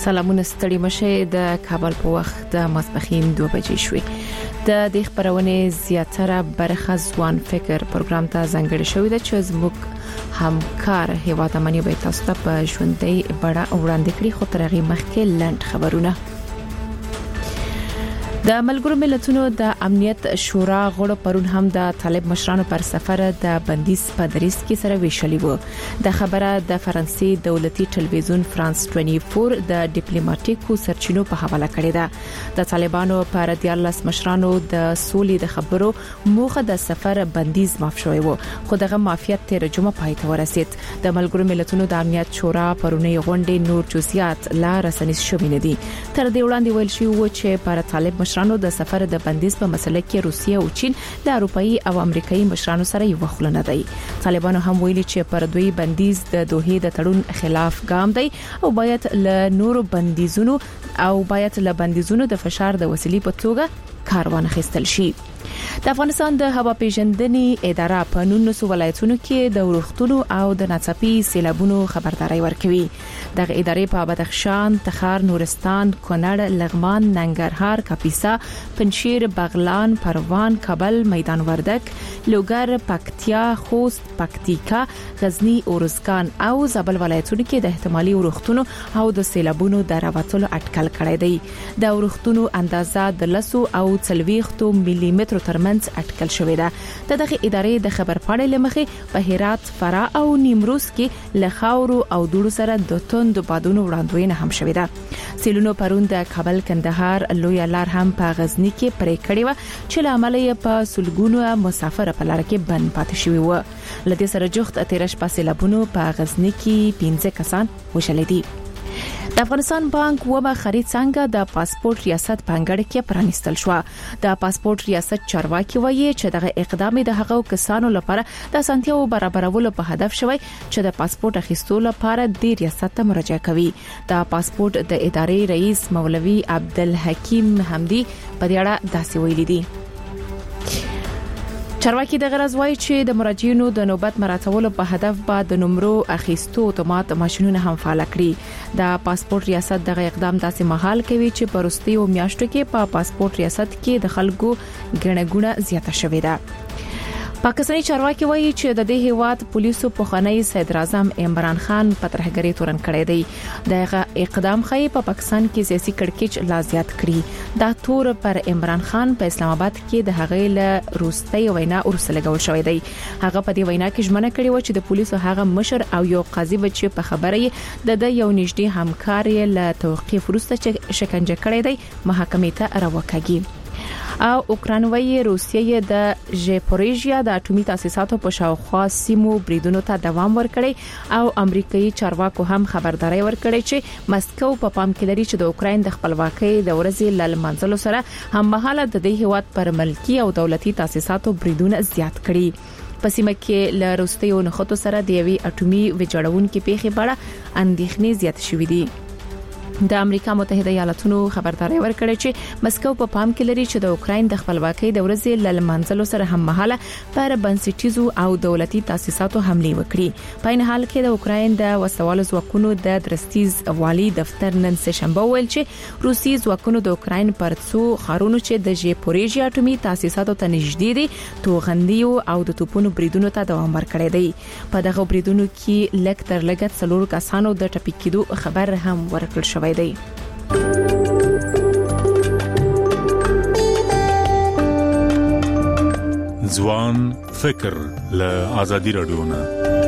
سلامونه ستړي مشه د کابل په وخت د ماسپښین 2 بجې شوې. د دې خبرونه زیاتره برخه ځوان فکر پروګرام ته ځانګړې شوې ده چې زموږ همکار هیواد امنیت به تاسو ته په ژوندۍ بڑا وړاندې کړي. خو تر هغه مخکې لند خبرونه. د ملګرو ملتونو د امنیت شورا غړو پرون هم د طالب مشرانو پر سفر د بندیز په دریس کې سره ویشلې وو. د خبره د فرانسې دولتي ټلویزیون فرانس 24 د ډیپلوماټیکو سرچینو په حواله کړې ده. د طالبانو پر 14 مشرانو د سولې د خبرو موخه د سفر بندیز معاف شوی وو، خو دغه معافیت تر جمعه پای ته ورسید. د ملګرو ملتونو د امنیت شورا پرونی غونډې نور جزئیات لا رسنیز شوی نه دي. تر دې وړاندې ویل شوی و چې پر طالب مشرانو د سفر د بندیز په مسله کې روسیه او چین د اروپאי او امریکایي مشرانو سره یو خلنه دی. طالبانو هم ویلي چې پر دوی بندیز د دوه د تړون خلاف ګام دی او باید له نورو بندیزونو د فشار د وسیلې په توګه کاروان خستل شي. د افغانستان د هوا پیژندنې اداره په 19 ولایتونو کې د ورښتونو او د ناڅاپي سیلابونو خبرداري ورکوي. دغه ادارې په بدخشان، تخار، نورستان، کونړ، لغمان، ننګرهار، کاپیسا، پنجشیر، بغلان، پروان، کابل، میدان وردک، لوګر، پکتیا، خوست، پکتیکا، غزنی، اورزګان او زابل ولایتونو کې د احتمالي ورښتونو او د سیلابونو د راوتلو اټکل کړی دی. د ورښتونو اندازه د 10 او 40 ملي متر ترمنځ اټکل شوې ده. دغه ادارې د خبر پاڼې لمخې په هرات، فراه او نیمروز کې لخاورو او دوړو سره د توند بادونو وړاندوینه هم شوې ده. سیلونو پرون د کابل کندهار لوی لار هم په غزنی کې پرې کړې و چې لامل یې په سلګونو مسافر په لار کې بند پاتې شوی و. لدې سره جوخت اتیرش په سیلابونو په غزنی کې 15 کسان وشلې دي. د افغانستان بانک وبا خرید څنګه د پاسپورت ریاست پنګړ کې پرانیستل شو. د پاسپورت ریاست چارواکي وایي چې دغه اقدام د هغو کسانو لپاره د اسانتیاو برابرولو په هدف شوی چې د پاسپورت اخیستلو لپاره د ریاست ته مراجعه کوي. د پاسپورت د ادارې رئیس مولوي عبدالحکیم حمدی په دې اړه داسې ویلي دي. چارواکي د غرض وایي چې د مراجعینو د نوبت مراتبولو په هدف به د نمبرو اخیستو اتومات ماشينونه هم فعال کړي. د پاسپورت ریاست دغه اقدام داسې مهال کوي چې پرستیو میاشتو کې په پاسپورت ریاست کې د خلکو ګڼګونه زیاته شوې ده. پاکستاني چارواکي وایي چې د دې هیواد پولیسو په خاني صدر اعظم عمران خان په ترهګری تورن کړی دی. دغه اقدام خې په پاکستان کې سیاسي کړکېچ لا زیات کړی. دا تور پر عمران خان په اسلام آباد کې د هغې له روستي وینا ورسره لګول شوې دی. هغه په دې وینا کې ژمنه کړې و چې د پولیسو هغه مشر او یو قاضي چې په خبره د یو نږدې همکار یې له توقیف وروسته شکنجه کړی دی محکمې ته راوکاږي. او اوکرانوي روسیه د ژپوریژیا د اټومي تاسیساتو په شاوخوا سیمو بریدونو ته دوام ورکړي او امریکایي چارواکو هم خبرداري ورکړي چې مسکو په پام کې لري چې د اوکرين د خپلواکۍ د ورځې لړمانځلو سره هم مهاله د دې هیواد پر ملکی او دولتي تاسیساتو بریدونه زیات کړي. په سیمه کې ل روسیې نخودو سره د یوې اټومي ویجاړونکو پیښې په اړه اندېښنې زیات شوې دي. د امریکا متحده ایالاتونو خبرداري ورکړه چې مسکو په پام کې لري چې د اوکرين د خپلواکۍ د ورځې لړمانځلو سره هم مهاله پر بنسټیزو او دولتي تاسیساتو حمله وکړي. په این حال کې د اوکرين د وسوالو ځواکونو د درستیز والی دفتر نن سه شنبه ویل چې روسي ځواکونو د اوکرين پر څو خارونو چې د ژپوریژیا اټومي تاسیساتو ته نږدې دي توغندیو او د توپونو بریدونو ته دوام ورکړی دی. په دغه بریدونو کې لک تر لګت 4 کسانو د ټپي کېدو خبر هم ورکړل شوی دی. ځوان فکر له آزادي رادیو نه.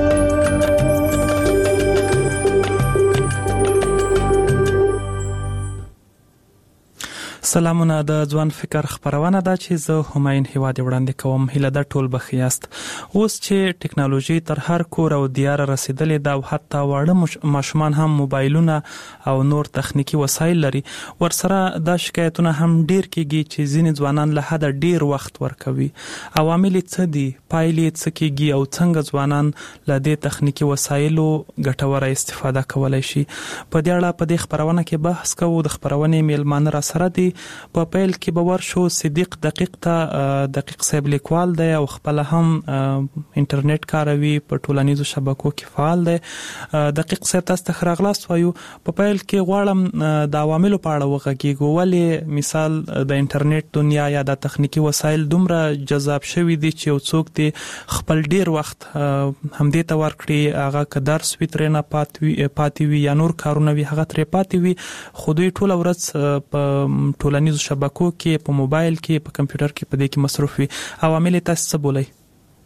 سلامونه. د ځوان فکر خبرونه ده چې زه هماین هیواد وړاندې کوم. هله د ټول بخیاست. اوس چې ټکنالوژي تر هر کور او دیار رسیدلې ده او حتی واړه ماشومان هم موبایلونه او نور تخنیکی وسایل لري، ورسره د شکایتونه هم ډیر کیږي چې ځینې ځوانان له حد ډیر وخت ورکوي. عوامل څه دي؟ پایلې څه کیږي او څنګه ځوانان له دې تخنیکی وسایلو ګټوره استفاده کولای شي؟ په دې اړه په دې خبرونه کې بحث کوو. د خبرونې میلمانه را سره دي په پیل کې باور شو صدیق دقیق صاحب لیکوال دی او خپل هم انټرنیټ کاروي په ټولنیزو شبکو کې فعال دی. دقیق صاحب تاسو ته راغلاست وایو په پیل کې غواړم د عواملو په اړه وغږیږو ولې مثال د انټرنیټ دنیا یا د تخنیکی وسایل دومره جذاب شوي دي چې یو څوک دې خپل ډیر وخت همدې ته ورکړي هغه که درس وي ترې نه پاتې وي یا نور کارونه وي هغه ترې پاتې وي خو دوی ټوله ورځ په ټولنیزو شبکو کې په موبایل کې په کمپیوټر کې په دې کې مصروف وي. عوامل یې تاسو څه بولئ؟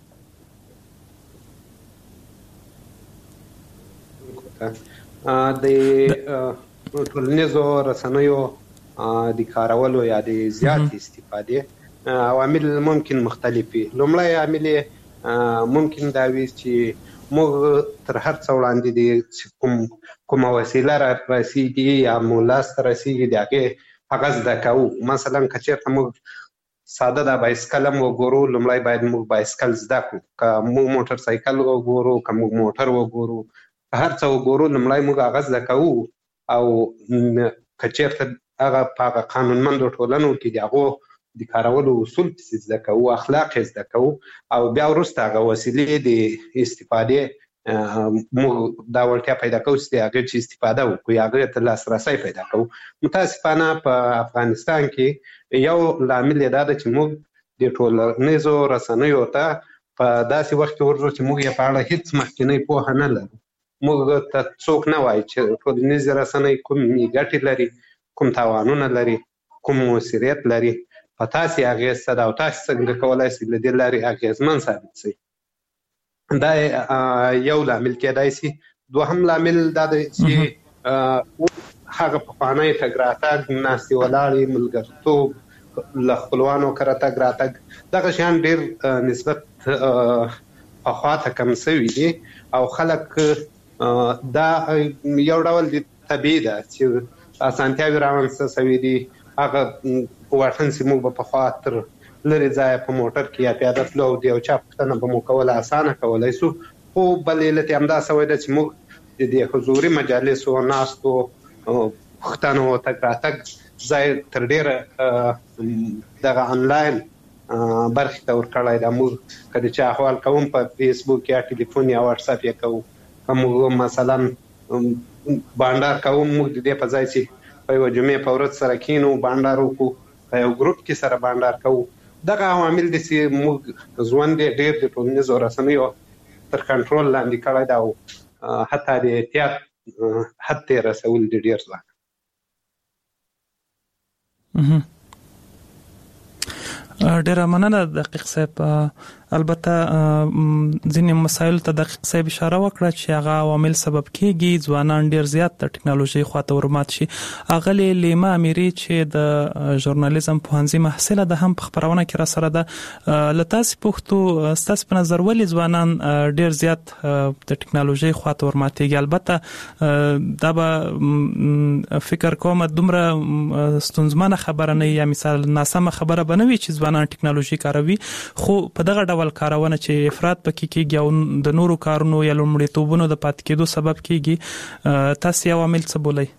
د ټولنیزو رسنیو د کارولو یا د زیات استفادې عوامل ممکن مختلف وي. لومړی عامل ممکن دا وي چې موږ تر هر څه وړاندې د کومه وسیله رسیږي یا مو لاسته رسیږي د هغه زده کوو. مثلا که چېرته موږ ساده د بایسکل هم وګورو لومړی باید موږ بایسکل زده کړو. که موږ موټر سایکل وګورو که موږ موټر وګورو که هر څه وګورو لومړی موږ هغه زده کوو او که چېرته هغه په هغه قانونمندو ټولنو کې د هغو د کارولو اصول پسې زده کوو اخلاق یې زده کوو او بیا وروسته هغه وسیلې د استفادې موږ دا وړتیا پیدا کوو چې د هغې چې استفاده وکړو هغې ته لاسرسی پیدا کوو. متاسفانه په افغانستان کې یو لامل یې دا ده چې موږ د ټولنیزو رسنیو ته په داسې وخت کې ورځو چې موږ یې په اړه هېڅ مخکینۍ پوهه نه لرو. موږ ته څوک نه وایي چې ټولنیزې رسنۍ کومې ګټې لري کوم تاوانونه لري کوم مؤثریت لري په تاسې اغېز څه ده او تاسې څنګه کولی شئ له دې لارې اغېزمن ثابت شئ. دا یو لامل کېدای شي. دوهم لامل دا دی چې هغه پخوانی تګ راتګ ناستې ولاړې ملګرتوب له خپلوانو کره تګ راتګ دغه شیان ډېر نسبت پخوا ته کم شوي دي او خلک دا یو ډول د طبیعي ده چې اسانتیاوې رامنځته شوي دي. هغه واټن چې موږ به پخوا تر لرې ځایه په موټر کې یا پیاده تلو او د یو چا پوښتنه به مو کوله اسانه کولی شو خو بل علت یې همدا شوی ده چې موږ د دې حضوري مجالسو ناستو پوښتنو تګ راتګ ځای تر ډېره دغه انلاین برخې ته ورکړی ده. موږ که د چا احوال کوم په فیسبوک یا ټلیفون یا واټساپ یې کوو که موږ مثلا بانډار کوو موږ د دې په ځای چې په یوه جمعې په ورځ سره کینو بانډار وکړو په یو ګروپ کې سره بانډار کوو. دغه عوامل دي چې موږ ژوند یې ډېر د ټولنیزو رسنیو تر کنټرول لاندې کړی ده او حتی د احتیاط حد ته یې رسول دي ډېر ځواک. ډېره مننه دقیق صاحب. البته ځینې مسایلو ته دقیق صاحب اشاره وکړه چې هغه عوامل سبب کېږي ځوانان ډېر زیات د ټکنالوژۍ خواته ورمات شي. اغلې لیما امیري چې د ژورنالیزم پوهنځي محصله ده هم په خپرونه کې را سره ده. له تاسې پوښتو ستاسې په نظر ولې ځوانان ډېر زیات د ټکنالوژۍ خواته ورماتېږي؟ البته دا به فکر کوم دومره ستونزمنه خبره نه یا مثال ناسمه خبره به نه وي چې ځوانان ټکنالوژي کاروي خو په دغه ډول کارونه چې افراط پکې کېږي او د نورو کارونو یا لومړیتوبونو د پاتې کېدو سبب کېږي تاسې عوامل څه بولئ؟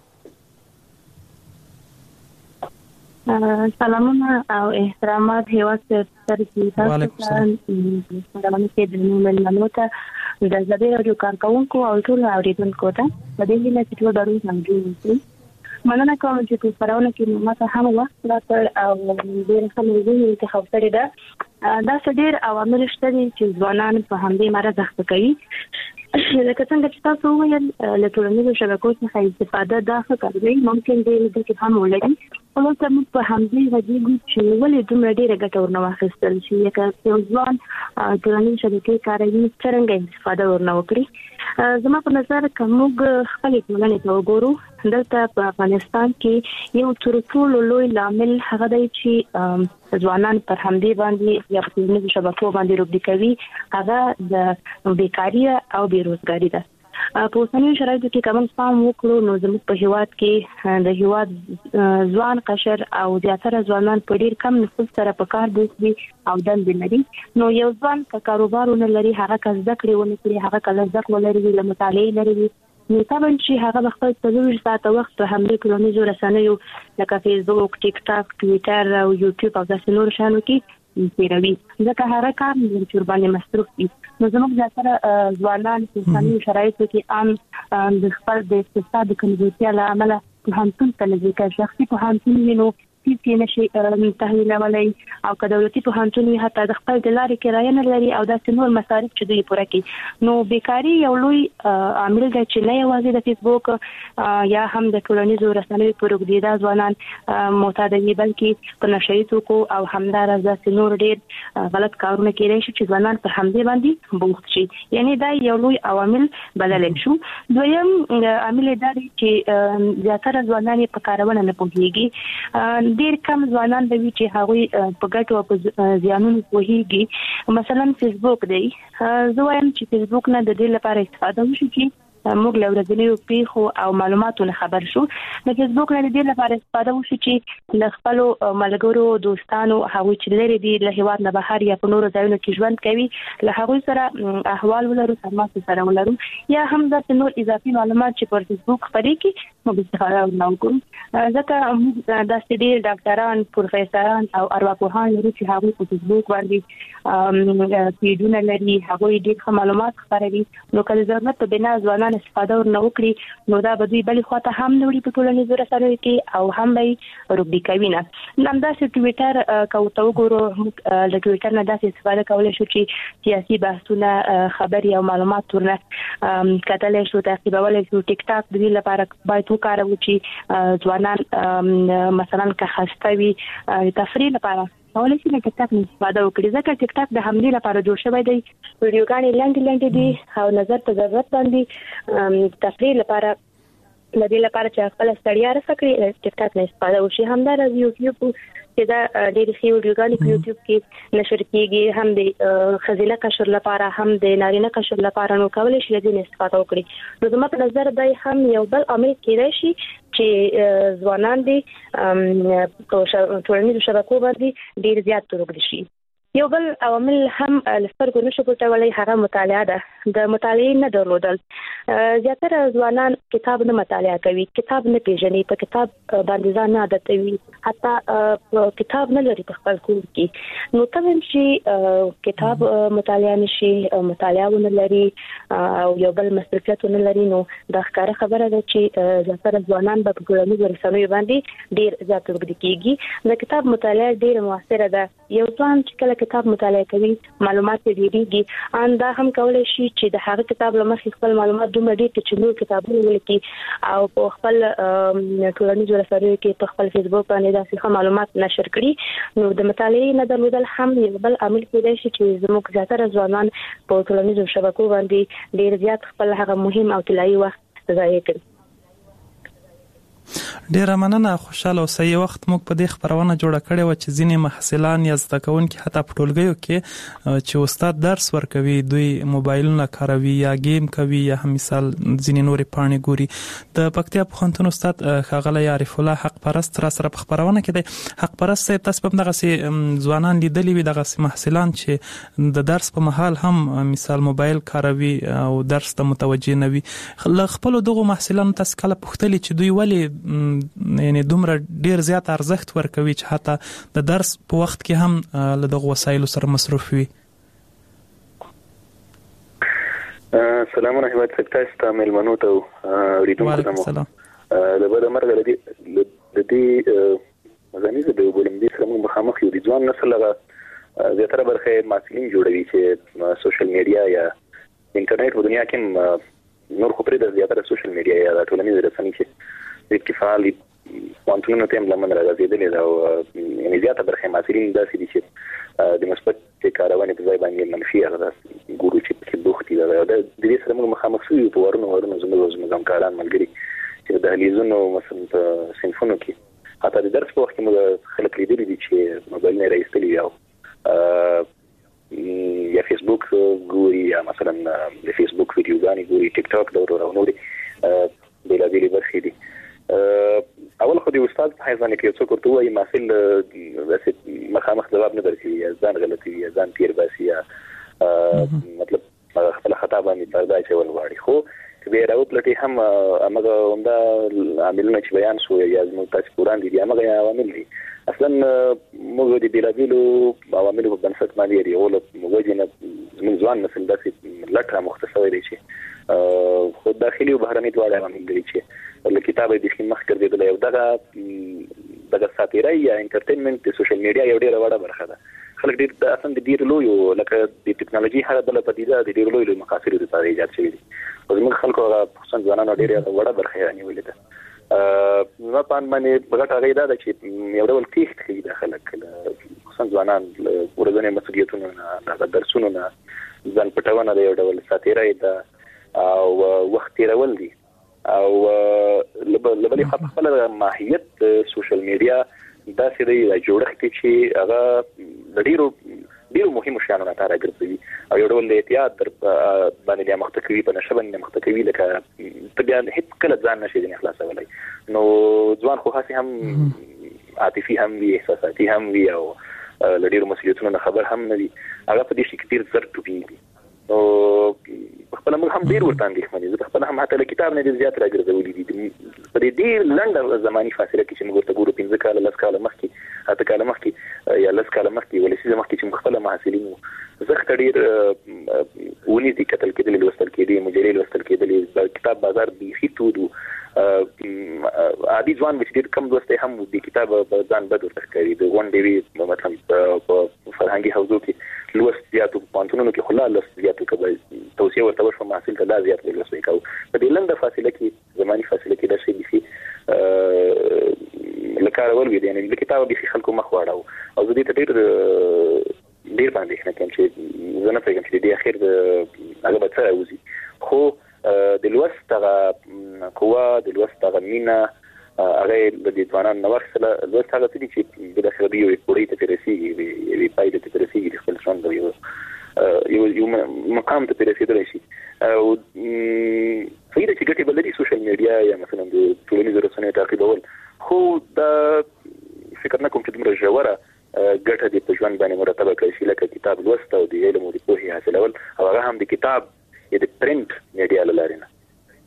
سلامونه او احترامات هیواد سره چې تاسو ته د ملمنو ته د ازادي راډیو کارکونکو او ټول اوریدونکو ته د دې نه چې ټول ډول څنګه مننه کوم چې په خبرونه کې ماته هم وخت راکړ او ډېر ښه موضوع انتخاب کړی ده. دا ډېر عوامل شته چې ځوانان په همدې مرسته اخته کوي. لکه څنګه چې تاسو وویل له ټولنیزو شبکو څخه استفاده دا ښه کار دی ممکن دی چې هم ولري خو نو موږ په همدې غږیږو چې ولې دومره ډېره ګټه ورنه واخیستل شي. لکه یو ځوان ټولنیزې شبکې کاروي څرنګه استفاده ورنه وکړي. زما په نظر که موږ خپلې ټولنې ته وګورو دلته په افغانستان کې یو تر ټولو لوی لامل هغه دی چې ځوانان پر همدې باندې یا په ټولنیزو شبکو باندې روږدي کوي هغه د بیکاري او بیروزګاري ده. په اوسنیو شرایطو کې که موږ پام وکړو نو زموږ په هیواد کې د هیواد ځوان قشر او زیاتره ځوانان په ډېر کم نفوس سره په کار بوخت دي او دندې لري. نو یو ځوان که کاروبار ونه لري هغه که زده کړې ونه کړي هغه که له زده کړو لري له مطالعې لري نو طبعا چې هغه خپل 24 ساعت وخت په همدې ټولنیزو رسنیو لکه فیسبوک، ټیک ټاک، ټویټر او یوټیوب او داسې نور شانو کې تیروي. ځکه هغه کار چې باندې مصروف دي. نو زموږ ځکه ځوانان په انساني شرایطو کې عام د خپل د اقتصاد کمزورتیا له امله پوهنتون ته نه ځي. شخصي پوهنتون وینو چې نشي تحلیلولای او که دولتي پوهنتون وي حتی د خپل د لارې کرایه نه لري او داسې نور مصارف چې دوی پوره کوي. نو بیکاری یو لوی عامل دی چې نه یوازې د فیسبوک یا هم د ټولنیزو رسنیو پر وګړي د ځوانان معتاد دي بلکې په نشي توکو او همدارس داسې نور ډېر غلط کارونه کوي چې ځوانان په همدې باندې بوخت شي. یعنی دا یو لوی عوامل بدل شو. دویم عامل دا دی چې زیاتره ځوانان په کارونه نه پوهیږي. ډیر کم ځوانان د وی چې هغه په ګټو او په زیانونو پوهیږي. مثلا فیسبوک دی. زه وایم چې فیسبوک نه د دې لپاره استفاده وشي چې موږ له ورځنیو پیښو او معلوماتو خبر شو. د فیسبوک نه د دې لپاره استفاده وشي چې له خپل ملګرو دوستانو هغه چې لري دی له هیواد نه بهر یا په نورو ځایونو کې ژوند کوي له هغه سره احوال ولرو، تماس سره ولرو یا هم د نور اضافي معلومات چې پر فیسبوک خپرې کی موږ استفاده وکړو. ځکه د ستډي ډاکټران، پروفیسوران او ارواپوهان لري چې هغه په فیسبوک باندې پیډونه لري، هغه ډېر معلومات خپروي. نو کله ضرورت په بنا ځوانان استفاده ورنه وکړي نو دا به دوی بلې خواته هم نه وړي په ټولنیزو رسنیو کې او هم به روبډي کوي نه. همداسې ټویټر کوته وګورو، د ټویټر نه داسې استفاده کولای شو چې سیاسي بحثونه، خبري او معلومات ورنه کتلای شو، تعقیبولای شو. ټیک ټاک د دې لپاره باید وکاروو چې ځوانان مثلا که خسته وي تفریح لپاره کولای شي ټیک ټاک استفاده وکړي. ځکه ټیک ټاک د همدې لپاره جوړ شوی دی. ویډیوګانې لنډې دي او نظر ته ضرورت باندې تفریح لپاره لدې لپاره چې خپل ستړیا رسکړي ټیک ټاک نه استفاده وشي. همدارس یوټیوب چې دا ډېر ښه ویډیوګانې په یوټیوب کې نشر کیږي، هم د خزینه قشر لپاره هم د نارینه قشر لپاره نو کولای شي لدې استفاده وکړي. نو زما په نظر دا هم یو بل عامل کېدای شي چې ځوانان دي په ټولنیزو شبکو باندې ډېر زیات تورګل شي. یو بل عوامل هم لسترګو نشو پټولای هغه مطالعه ده. د مطالعې نه درلودل. زیاتره ځوانان کتاب نه مطالعه کوي، کتاب نه پیژني، په کتاب باندې ځان نه عادتوي، حتی کتاب نه لري په خپل کور کې. نو طبعا چې کتاب مطالعه نشي، مطالعه ونه لري او یو بل مصرفیت ونه لري نو دا ښکاره خبره ده چې زیاتره ځوانان په ټولنیزو رسنیو باندې ډېر زیات وګړي کېږي. د کتاب مطالعه ډېر موثره ده. یو ځوان چې کله کتاب مطالعه کوي معلومات ډېریږي. ان دا هم کولای شي چې د هغه کتاب لمخې خپل معلومات دومره ډېر چې نور کتابونه ولیکي او په خپل ټولنیزو رسنیو کې په خپل فیسبوک باندې داسې معلومات نشر کړي. نو د مطالعې نه درلودل هم یو بل عامل کېدای شي چې زموږ زیاتره ځوانان په ټولنیزو شبکو باندې ډېر زیات خپل هغه مهم او طلایي وخت ضایع کوي. ډیره مننه. خوشاله اوسئ. وخت موږ په دې خبرونه جوړه کړې و چې ځینې محصلان یا زده کوونکي حتی په ټولګیو کې چې استاد درس ورکوي دوی موبایلونه کاروي یا گیم کوي یا هم مثال ځینې نورې پاڼې ګوري. د پکتیا پوهنتون استاد ښاغلی عارف الله حق پرست را سره په خبرونه کې دی. حق پرست صاحب تاسو په دغه ځوانان لیدلی وي دغه محصلان چې د درس په مهال هم مثال موبایل کاروي او درس ته متوجه نه وي. خپل دغه محصلانو تاسو کله پوښتلی چې دوی ولې یعنی دومره ډیر زیات ارزښت ورکوي چې حتی د درس په وخت کې هم له دغه وسایلو سره مصروف وي؟ سلامونه هیواد سکتاس ته ملمنو ته ریډونکو ته سلام. د بده مرګ د دې مزانیزه د بولندې سره موږ مخامخ یو. د ځوان نسل هغه زیاتره برخه محصلین جوړوي چې سوشل میډیا یا انټرنیټ په دنیا کې نور خو پرې د زیاتره سوشل میډیا یا د ټولنیزو رسنیو کې اتفاقي پوانتونو ته هم لمن راغځېدلې ده او یعنې زیاته برخه محصلین داسې دي چې د مثبت کارونې په ځای باندې منفي هغه ګورو چې پکې بوخت دي. د دې سره موږ مخامخ شوي په ورونو زموږ همکاران ملګري چې د دهلیزونو مثلا په صنفونو کې حتی د درس په وخت کې موږ خلک لیدلي دي چې موبایل نه راایستلي وي او یا فیسبوک ګوري یا مثلا د فیسبوک ویډیوګانې ګوري، ټیک ټاک دور او نورې بېلابېلې برخې دي. اول خو د استاد په حیث باندې کې څوک ورته وایي محصل داسې مخامخ ځواب نه درکوي یا ځان غلطوي یا ځان تیر باسي یا مطلب خپل خطا باندې پرده اچول غواړي. خو به راوپلټي هم هغه همدا عاملونه چې بیان شو یا زموږ تاسو قرآن دي هغه عوامل دي اصلا موږ د بیلابیلو عواملو په بنسټ باندې دی او موږ نه زموږ ځوان نسل داسې لټه مختصره دي چې خو داخلي او بهرني دواړه عوامل دي چې له کتابه د خدمت کړي د یو دغه ساتیرای یا انټرټینمنت د سوشل میډیا یو ډیره وړه برخه ده خلک ډیر اصلا د ډیر لوی لکه د ټکنالوژي هغه بل پدیده د ډیر لوی مقاصد لپاره ایجاد شوی دي او موږ خلکو خصوصا ځوانانو ډیره وړه برخه یې نیولې ده نو په باندې بغټ هغه دا چې یو ډول تیښت کوي د خلک خصوصا ځوانان ورځنی مسؤلیتونو نه د درسونو نه ځان پټونه د یو ډول ساتیرای ده او وخت تیرول دي او لبلې خپل ماهیت سوشل میډیا دا سړي د جوړښت چې هغه د ډیرو مهمو شیانو نه تاره ګرځي او یو ډول احتیاط در باندې مختکوي په نشه باندې مختکوي لکه طبيعي هیڅ کله ځان نشي د اخلاصولای نو ځوان خو خاصه هم عاطفي هم وي احساساتي هم وي او لډیرو مسؤلیتونو نه خبر هم نه دي هغه په دې شي کې ډیر زر ټوبېږي او خپل موږ هم ډیر ورته اندېښمن دي خپل هم حتی کتاب نه دي زیات راګرځولې دي په دې لنډه زماني فاصله کې چې موږ ورته ګورو 15 کال 10 کال مخکې اته کال مخکې یا 10 کال مخکې ولې مخکې چې خپل محصلینو زخت ډیر ونی دي کتل کېدل لوستل کېدل مجلې لوستل کېدل کتاب بازار بيخي تودو عادي ځوان چې ډیر کم دوسته هم د کتاب ځان بد ورته کوي د غون دی مثلا په فرهنګي حوزو کې لوست زیاتو پانتونو کې خلا لوست زیاتو کوي توصيه ورته وشو محصل ته دا زیات لوست وکاو په دې لنډه فاصله کې زماني فاصله کې دا شی دي لکه اول وی دي یعنی د کتاب به خلکو مخ واړو او زه دې ته ډیر باندې نه کوم چې زه نه پېژنم چې د اخر هغه به څه وځي خو د لوست هغه قوا د لوست هغه مینا هغه د دې ځوانان نو وخت له لوست هغه چې د داخله دی یو پوری ته رسیږي وی پایده ته رسیږي د خپل ژوند یو مقام ته رسیدل شي او فایده چې ګټي بلدي سوشل میډیا یا مثلا د ټولنیزو رسنیو تعقیبول خو د فکر نه کوم چې دومره ژوره ګټه د ژوند باندې مرتبه کړي شي لکه کتاب لوست او د علم او د پوهې حاصلول او هغه هم د کتاب یا د پرنٹ میډیا لاره نه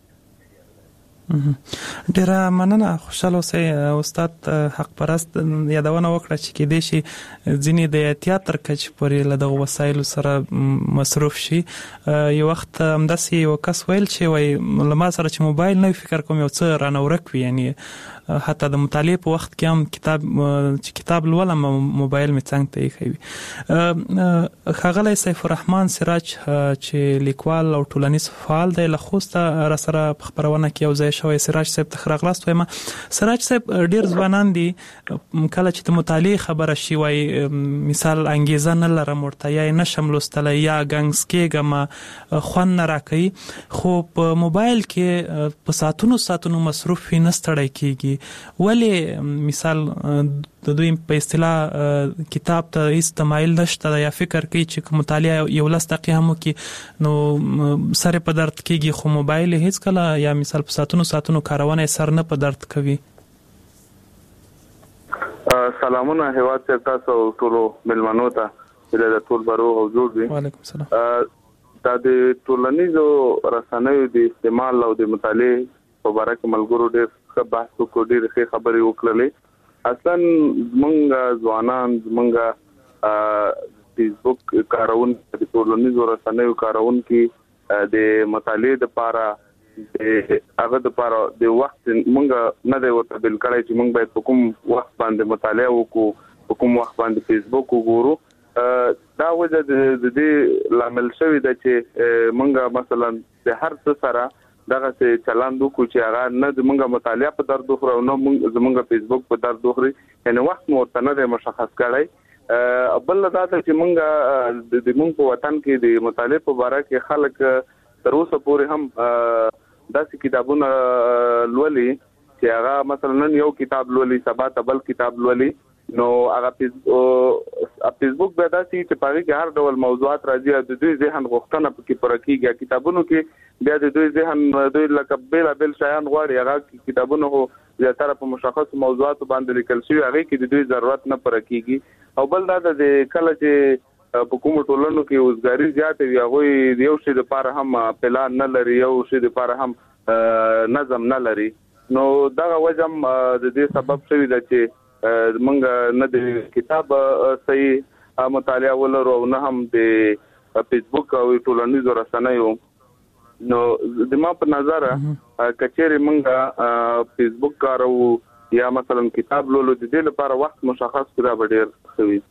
ډیر مننه خوشاله اوسئ استاد حق پرست یادونه وکړه چې کې دې شي ځینې د تیاتر کچ پورې له دغه وسایلو سره مصروف شي یو وخت همداسې یو کس ویل چې وای لما سره چې موبایل نه فکر کوم یو څه رانه ورک وي یعنی حتی د مطالعې په وخت کې هم کتاب لولم موبایل می څنګه ته کوي خغلی سیف الرحمن سراج چې لیکوال او ټولنیز فعال دی له خوسته را سره خبرونه کې یو ځای شوی سراج صاحب تخراغلاست وایم سراج صاحب ډیر ځوانان دي کله چې د مطالعې خبره شي وای مثال انګیزه نه لرم ورته یا نه شملوستل یا ګنګس کېګم خوان نه راکې خو په موبایل کې په ساعتونو مصروف نه ستړی کیږي ولی مثال د دوی په اصطلاح کتاب ته استعمال نشته یا فکر کوي چې مطالعه یو لس دقیقې هم کې نو سره په درد کېږي خو موبایل هیڅ کله یا مثال په ساعتونو کارونه سر نه په درد کوي سلامونه هیواد ته تاسو ټولو ملمنو ته د ټول برو او جوړ دي وعلیکم السلام دا د ټولنیزو رسنیو د استعمال او د مطالعه په اړه کې ملګرو ډېر ښه بحث وکړو ډېر ښه خبرې وکړلې اصلا موږ ځوانان موږ فیسبوک کارون د ټولنیزو رسنیو کارون کې د مطالعه لپاره هغه لپاره د وخت موږ نه دی ورته بل کړی چې موږ باید کوم وخت باندې مطالعه وکړو کوم وخت باندې فیسبوک وګورو دا وجه د دې لامل شوی دی چې موږ مثلا د هر څه سره دغه څه چلند وکړو چې هغه نه زموږ مطالعه په درد خورو او نه زموږ فیسبوک په درد خوري یعنی وخت مو ورته نه مشخص کړی بل دا چې موږ د موږ په وطن کې د مطالعه په اړه کې خلک تر اوسه پورې هم داسې کتابونه لولي چې هغه مثلا یو کتاب لولي سبا بل کتاب لولي نو هغه فیسبوک به داسې چې پاره کې هر ډول موضوعات راځي د دوی ذهن غوښتنه پکې پرکیږي کتابونو کې بیا د دوی ذهن دوی لکه بل شایان غواړي هغه کتابونو زیاتره په مشخص موضوعات باندې لیکل شوی هغه کې د دوی ضرورت نه پرکیږي او بل دا د کله چې په کوم ټولنو کې وزګاری زیات وي هغه یو شی د لپاره هم پلان نه لري یو شی د لپاره هم نظم نه لري نو دا وجم د دې سبب شوی دی چې موږ نه د کتاب صحیح مطالعه ولرو او نه هم د فیسبوک او ټولنیزو رسنیو نو د ما په نظر کچېره موږ فیسبوک کارو یا مثلا کتاب لولو د دې لپاره وخت مشخص کړه به ډېر خوي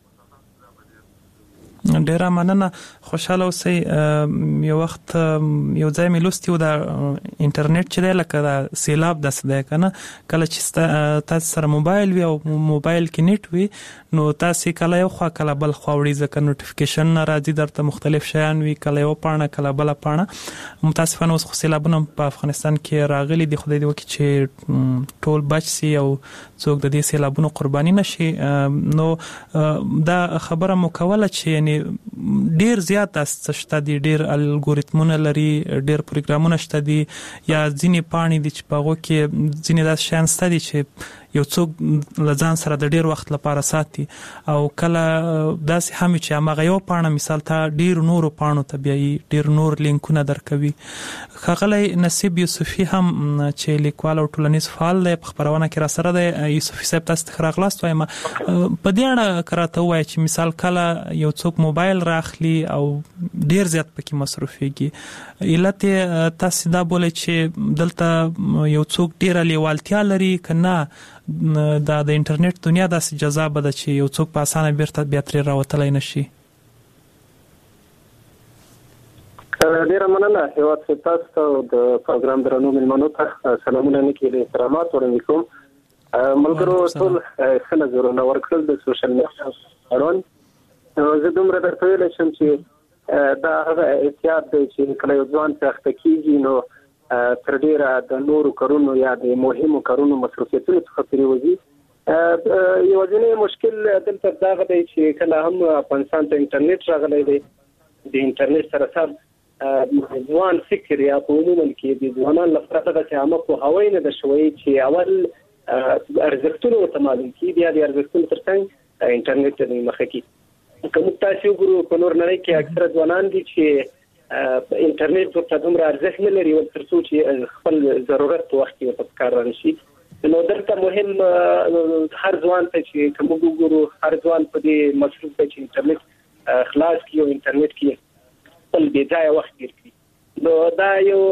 ډیره مننه خوشاله اوسئ یو وخت یو ځای مې لوستي و د انټرنیټ چې دی لکه د سیلاب داسې دی که نه کله چې تاسو سره موبایل وي او موبایل کې نیټ وي نو تاسو کله یو خوا کله بل خوا وړي ځکه نوټیفیکیشن راځي درته مختلف شیان وي کله یو پاڼه کله بله پاڼه متاسفانه اوس خو سیلابونه په افغانستان کې راغلي دي خدای دې وکړي چې ټول بچ سي او څوک د دې سیلابونو قرباني نشي نو دا خبره مو کوله چې یعنی ډیر زیات شته دي ډیر الګوریتمونه لري ډیر پروګرامونه شته دي یا ځینې پاڼې دي چې په هغو کې ځینې داسې شیان شته دي چې یو څوک له ځان سره د ډیر وخت لپاره ساتي او کله داسې هم چې هماغه یو پاڼه مثال ته ډیر نورو پاڼو ته بیایي ډیر نور لینکونه درکوي ښاغلی نصیب یوسفي هم چې لیکوال او ټولنیز فعال دی په خپرونه کې راسره دی یوسفي صاحب تاسو ته ښه راغلاست وایم په دې اړه که راته ووایه چې مثال کله یو څوک موبایل راخلي او ډیر زیات پکې مصروفیږي علت یې تاسو دا بولئ چې دلته یو څوک ډیره لیوالتیا لري که نه دا د انټرنیټ دنیا داسې جذابه ده چې یو څوک په اسانه بیرته بیا ترې راوتلی نشي ډیره مننه هیواد صاحب تاسو ته د پروګرام درنو مېلمنو ته سلامونه نه کېږي احترامات وړاندې کوم ملګرو ټول ښه نظرونه ورکړل د سوشل میډیا اړوند زه دومره درته ویلی شم چې دا هغه احتیاط دی چې کله یو ځوان ته اخته کېږي نو تر ډیره د نورو کارونو یا د مهمو کارونو مصروفیتونو څخه پرېوځي یوازینی مشکل دلته دغه دی چې کله هم افغانستان ته انټرنیټ راغلی دی د انټرنیټ سره سره ځوان فکر یا په عموما کې د ځوانانو لپاره دغسې عامه پوهاوی نه ده شوی چې اول ارزښتونه ورته معلوم کړي بیا د ارزښتونو تر څنګ انټرنیټ ته مخه کړي که موږ تاسې وګورو په نور نړۍ کې اکثره ځوانان دي چې انټرنیټ ورته دومره ارزښت نه لري تر څو چې خپل ضرورت په وخت کې ورته په کار رانشي نو دلته مهم هر ځوان ته چې که موږ وګورو هر ځوان په دې مصروف دی چې انټرنیټ خلاص کړي او انټرنیټ کې خپل بې ځایه وخت تېر کړي نو دا یو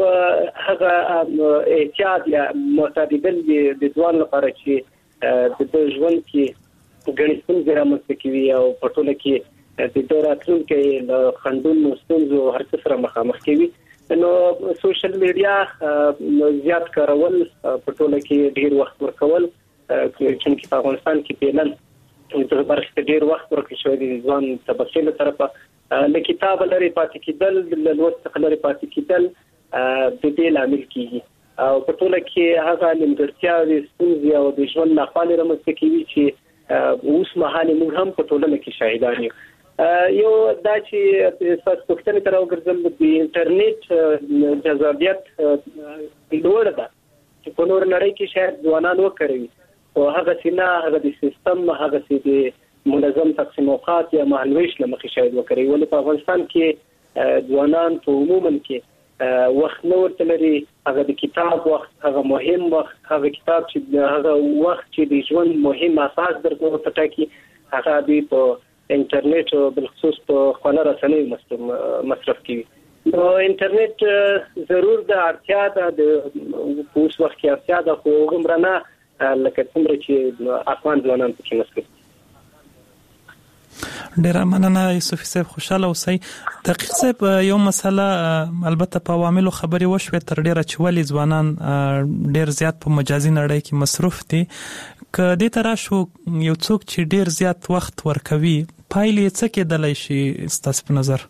هغه احتیاط یا معتادیدل د ځوان لپاره چې د ژوند کې ګڼې ستونزې رامنځته کوي او په ټوله کې د دې راتلونکي له خنډونو ستونزو هر څه سره مخامخ کوي نو سوشل میډیا زیات کارول په ټوله کې ډیر وخت ورکول چې په افغانستان کې پیلن د برخه ډیر وخت ورکړل شوی د ځوان طبقې له طرفه له کتاب لري پاتې کېدل له لوست څخه لري پاتې کېدل د دې لامل کیږي او په ټوله کې هغه نیمګړتیاوې ستونزې او د ژوند ناخوالې رامنځته کوي چې اوس مهال موږ هم په ټولنه کې شاهدان یو دا چې تاسو پوښتنه تر وګرځم د انټرنیټ جذابیت لوړ ده چې په نور نړۍ کې شاید ځوانان وکړي او هغه سینا هغه د سیستم هغه سي د منظم تقسیم اوقات یا مهالويش لمخې شاید وکړي ولې په افغانستان کې ځوانان په عموما کې وخت نو ورته لري هغه د کتاب وخت هغه مهم وخت هغه کتاب چې هغه وخت چې د ژوند مهم اساس درته ټاکي هغه دی په انټرنیټ او بالخصوص په خپل رسنۍ مصرف کوي نو انټرنیټ ضرور د اړتیا ده د اوس وخت کې اړتیا ده خو عمره نه لکه څنګه چې افغان ځوانان پکې مصرف ډیره مننه یوسفي صاحب خوشاله اوسئ دقیق صاحب یو مسله البته په عواملو خبرې وشوې تر ډیره چې ولې ځوانان ډیر زیات په مجازي نړۍ کې مصروف دي که دې ته راشو یو څوک چې ډیر زیات وخت ورکوي پایلې څه کېدلی شي ستاسو په نظر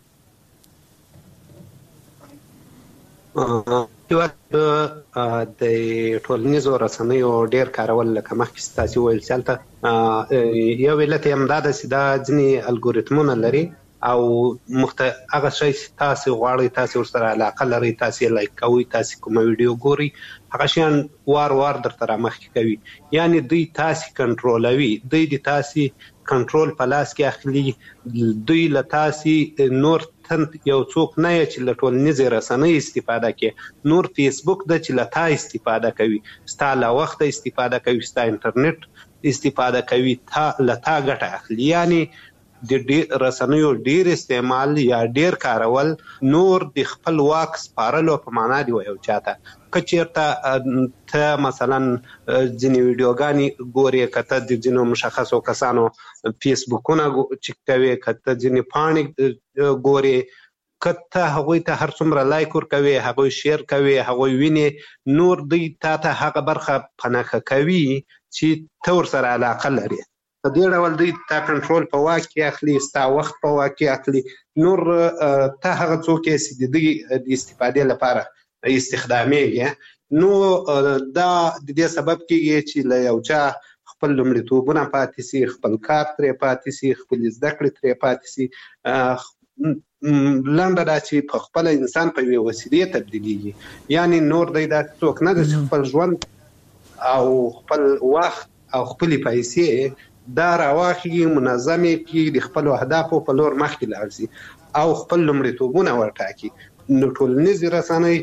د ټولنیزو رسنیو ډیر کارول لکه مخکې تاسو ویل چې یو علت یې همدا ده چې دا ځینې الګوریتمونه لري او هغه شی تاسو غواړئ تاسو ورسره علاقه لرئ تاسو لایک کوئ تاسو کوم ویډیو ګورئ هغه شیان وار درته رامخکې کوي یعنی دوی تاسو کنټرولوي دوی د تاسو کنټرول په لاس کې اخلي. دوی له تاسې نور یو څوک نه چې له ټولنیزې رسنۍ استفاده کوي، نور فیسبوک د چې له تا استفاده کوي، ستا له وخته استفاده کوي، ستا انټرنیټ استفاده کوي، له تا ګټه اخلي. یعنی د رسنیو ډیر استعمال یا ډیر کارول نور د خپل واک سپارلو په معنا دی یو چاته. که چېرته ته مثلا ځینې ویډیوګانې ګورې، که ته د ځینو مشخصو کسانو فیسبوکونه چک کوې، که ته ځینې پاڼې ګورې، که ته هغوی ته هر څومره لایک ورکوي، هغوی شیر کوي، هغوی ویني، نور دوی تا ته هغه برخه په نښه کوي چې ته ورسره علاقه لري. په دې ډول دوی تا کنټرول په واک کې اخلي، ستا وخت په واک کې اخلي. نور ته هغه څوک یې چې د دوی د استفادې لپاره استخدامېږي. نو دا د دې سبب کېږي چې له یو چا خپل لومړیتوبونه پاتې سي، خپل کار ترې پاتې سي، خپل زده کړې ترې پاتې سي. لنډه دا چې په خپل انسان په یوې وسیلې تبدیلېږي. یعنی نور دی دا څوک نه ده چې خپل ژوند او خپل وخت او خپلې پیسې دا راواخلي، منظمې کړي، د خپلو اهدافو په لور مخکې لاړ شي او خپل لومړیتوبونه ورټاکي. نو ټولنیزې رسنۍ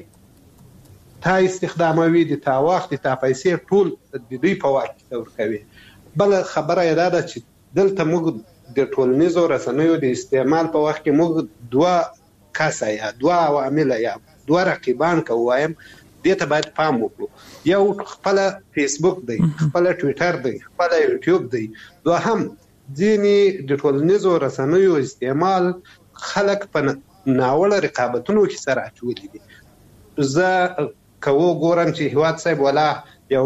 تا استخداموي، د تا وخت، د تا پیسې ټول د دوی په واک کې ورکوي. بله خبره یې دا ده چې دلته موږ د ټولنیزو رسنیو د استعمال په وخت کې موږ دوه کسه یا دوه عوامل یا دوه رقیبان که ووایم، دې ته باید پام وکړو. یو خپله فیسبوک دی، خپله ټویټر دی، خپله یوټیوب دی. دوهم ځینې د ټولنیزو رسنیو استعمال خلک په ناوړه رقابتونو کې سره اچولي دي. زه که وګورم چې هیواد صاحب ولا یو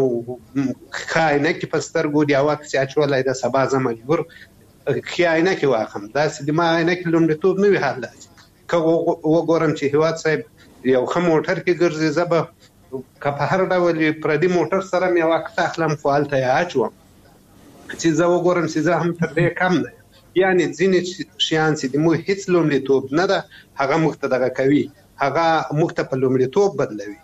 ښه عینکې په سترګو د یوه کسې اچولی ده، سبا زه مجبور ښې عینکې واخلم. داسې د ما عینکې لومړیتوب نه وي. حال دا که وګورم چې هیواد صاحب یو ښه موټر کې ګرځي، زه به که په هر ډول پردي موټر سره مې یوه عکس اخلم خو هلته یې اچوم چې زه وګورم چې زه هم تر دې کم نه یم. یعنې ځینې شیان چې د موږ هېڅ لومړیتوب نه ده، هغه موږ ته دغه کوي، هغه موږ ته په لومړیتوب بدلوي.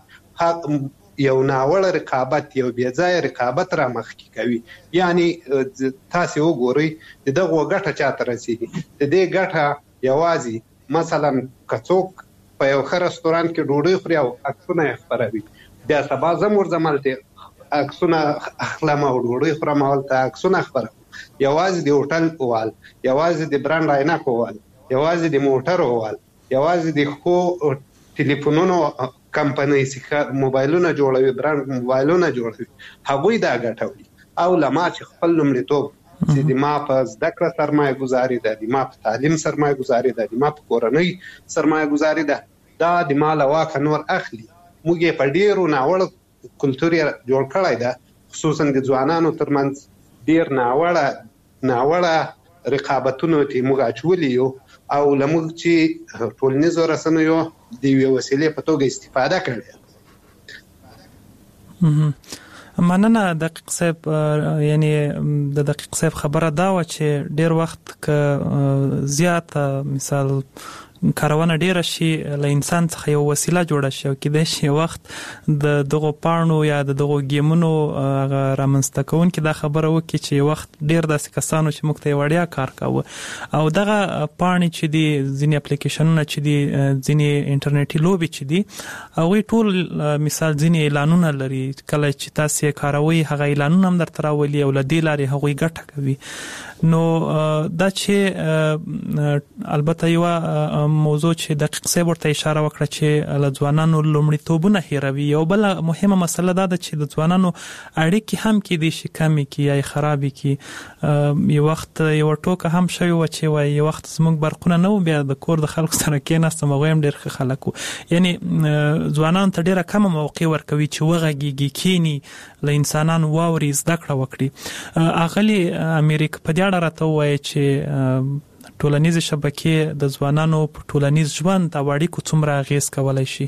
یو ناوړه رقابت، یو بېځایه رقابت را مخکې کوي. یعنې تاسې وګورئ د دغو ګټه چا ته رسېږي. د دې ګټه یوازې مثلا که څوک په یو ښه رستورانت کې ډوډۍ خوري او عکسونه یې خپروي، بیا سبا زه هم ورځم هلته عکسونه اخلم او ډوډۍ خورم او هلته عکسونه خپروم. یوازې د هوټل وال، یوازې د برانډ عینکو وال، یوازې د موټرو وال، یوازې د ښو ټلیفونونو کمپنۍ چې موبایلونه جوړوي، برانډ موبایلونه جوړوي، هغوی دا ګټوي. او له ما چې خپل لومړیتوب چې د ما په زده کړه سرمایه ګزاري ده، د ما په تعلیم سرمایه ګزاري ده، د ما په کورنۍ سرمایه ګزاري ده، دا د ما له واکه نور اخلي. موږ یې په ډېرو ناوړه کلتور یې جوړ کړی ده، خصوصا د ځوانانو ترمنځ ډېر ناوړه رقابتونو ته موږ اچولي یو او له موږ چې ټولنیزو رسنیو د یوې وسیلې په توګه استفاده کړې. مننه دقیق صاحب. یعنی د دقیق صاحب خبره دا و چې ډیر وخت که زیات مثال کارونه ډیره شي له انسان څخه یو وسیله جوړه شي او کېدای شي وخت د دغو پاڼو یا د دغو گیمونو رامنځته کوونکي دا خبره وکړي چې وخت ډیر داسې کسانو چې موږ ته یې وړیا کار کوه او دغه پاڼې چې دي، ځینې اپلیکیشنونه چې دي، ځینې انټرنیټي لوبې چې دي، هغوی ټول مثال ځینې اعلانونه لري. کله چې تاسې یې کاروئ هغه اعلانونه هم درته راولي او له دې لارې هغوی ګټه کوي. نو دا چې البته یوه موضوع چې دقیق صاحب ورته اشاره وکړه چې له ځوانانو لومړیتوبونه هیروي. یو بله مهمه مسله دا ده چې د ځوانانو اړیکې هم کېدای شي کمې کړي یا یې خرابې کړي. یو وخت یوه ټوکه هم شوې وه چې وایي یو وخت زموږ برقونه نه وو، بیا د کور د خلکو سره کېناستم، هغوی هم ډېر ښه خلک وو. یعنې ځوانانو ته ډېره کمه موقع ورکوي چې وغږېږي، کښېني، له انسانانو واوري، زده کړه وکړي. اغلې امریک په دې اړه راته ووایي چې ټولنیزې شبکې د ځوانانو په ټولنیز ژوند او اړیکو څومره اغېز کولی شي.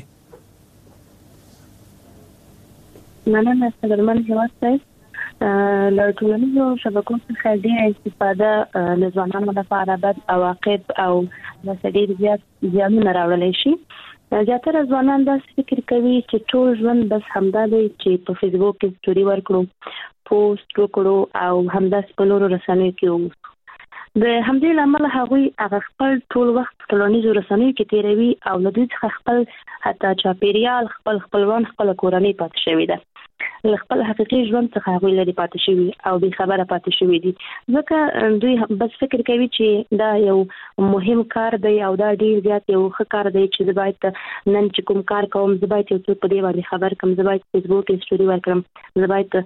مننه صدرمن هیواد صاحب. له ټولنیزو شبکو څخه ډېره استفاده له ځوانانو لپاره بد عواقب او ډېر زیات زیانونه راوړلی شي. زیاتره ځوانان داسې فکر کوي چې ټول ژوند بس همدا دی چې په فیسبوک کې سټوري ورکړو، پوسټ وکړو او همداسې په نورو رسنیو کې وو. د همدې لامل هغه خپل ټول وخت ټولنیزو رسنیو کې تیروي او له دې څخه خپل حتی چاپیریال خپلوان خپل کورنۍ پاتې شوی ده. خپل حقيقي ژوند څخه هغه لري پاتې شوی او به خبره پاتې شوی دي. ځکه دوی بس فکر کوي چې دا یو مهم کار دی او دا ډیر زیات یو ښه کار دی چې زبایت نن چې کوم کار کوم زبایت یو څه په دې باندې خبر کوم زبایت فیسبوک کې سټوري ورکړم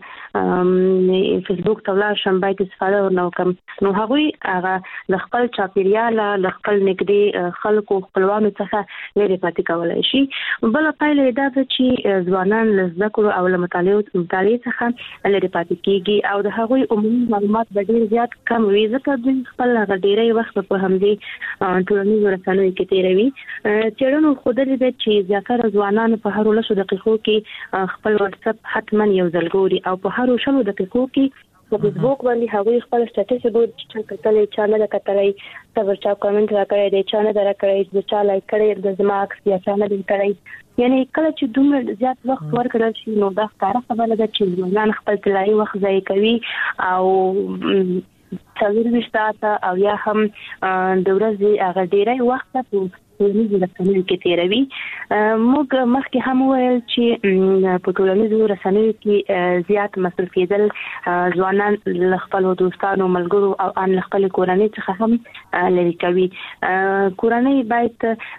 زبایت فیسبوک ته ولاړ شم باید استفاده ورنوکم. نو هغه د خپل چاپیریال له خپل نږدې خلکو خپلوانو څخه لري پاتې کولای شي. بل پایله دا ده چې ځوانان له زده کړو او له مطالعې څخه لري پاتې کیږي او د هغوی عمومي معلومات به ډیر زیات کم وي ځکه دوی خپل هغه ډیری وخت په همدې ټولنیزو رسنیو کې تیروي. څېړنو ښودلې ده چې زیاتره ځوانان په هر 10 دقیقو کې خپل واتس اپ حتما یو ځل ګوري او په هر 10 دقیقو کې په فیسبوک باندې هغوی خپل سټیټس ګوري چې کتلې چا نه کتلې څو چا کامنټ راکړی دی چا نه راکړی د چا لایک کړی د زما عکس یا چا نه کړی. یعنی کله چې دومره زیات وخت ورکړل شي نو دا ښکاره خبره ده چې ځوانان خپل طلایي وخت ضایع کوي او 24 ساعته او یا هم د ورځې هغه ډیری وخت په ټولنیزو رسنیو کې تیروي. موږ مخکې هم ویل چې په ټولنیزو رسنیو کې زیات مصرفېدل ځوانان له خپل دوستانو ملګرو او ان خپل کورنۍ څخه هم لري کوي. کورنۍ باید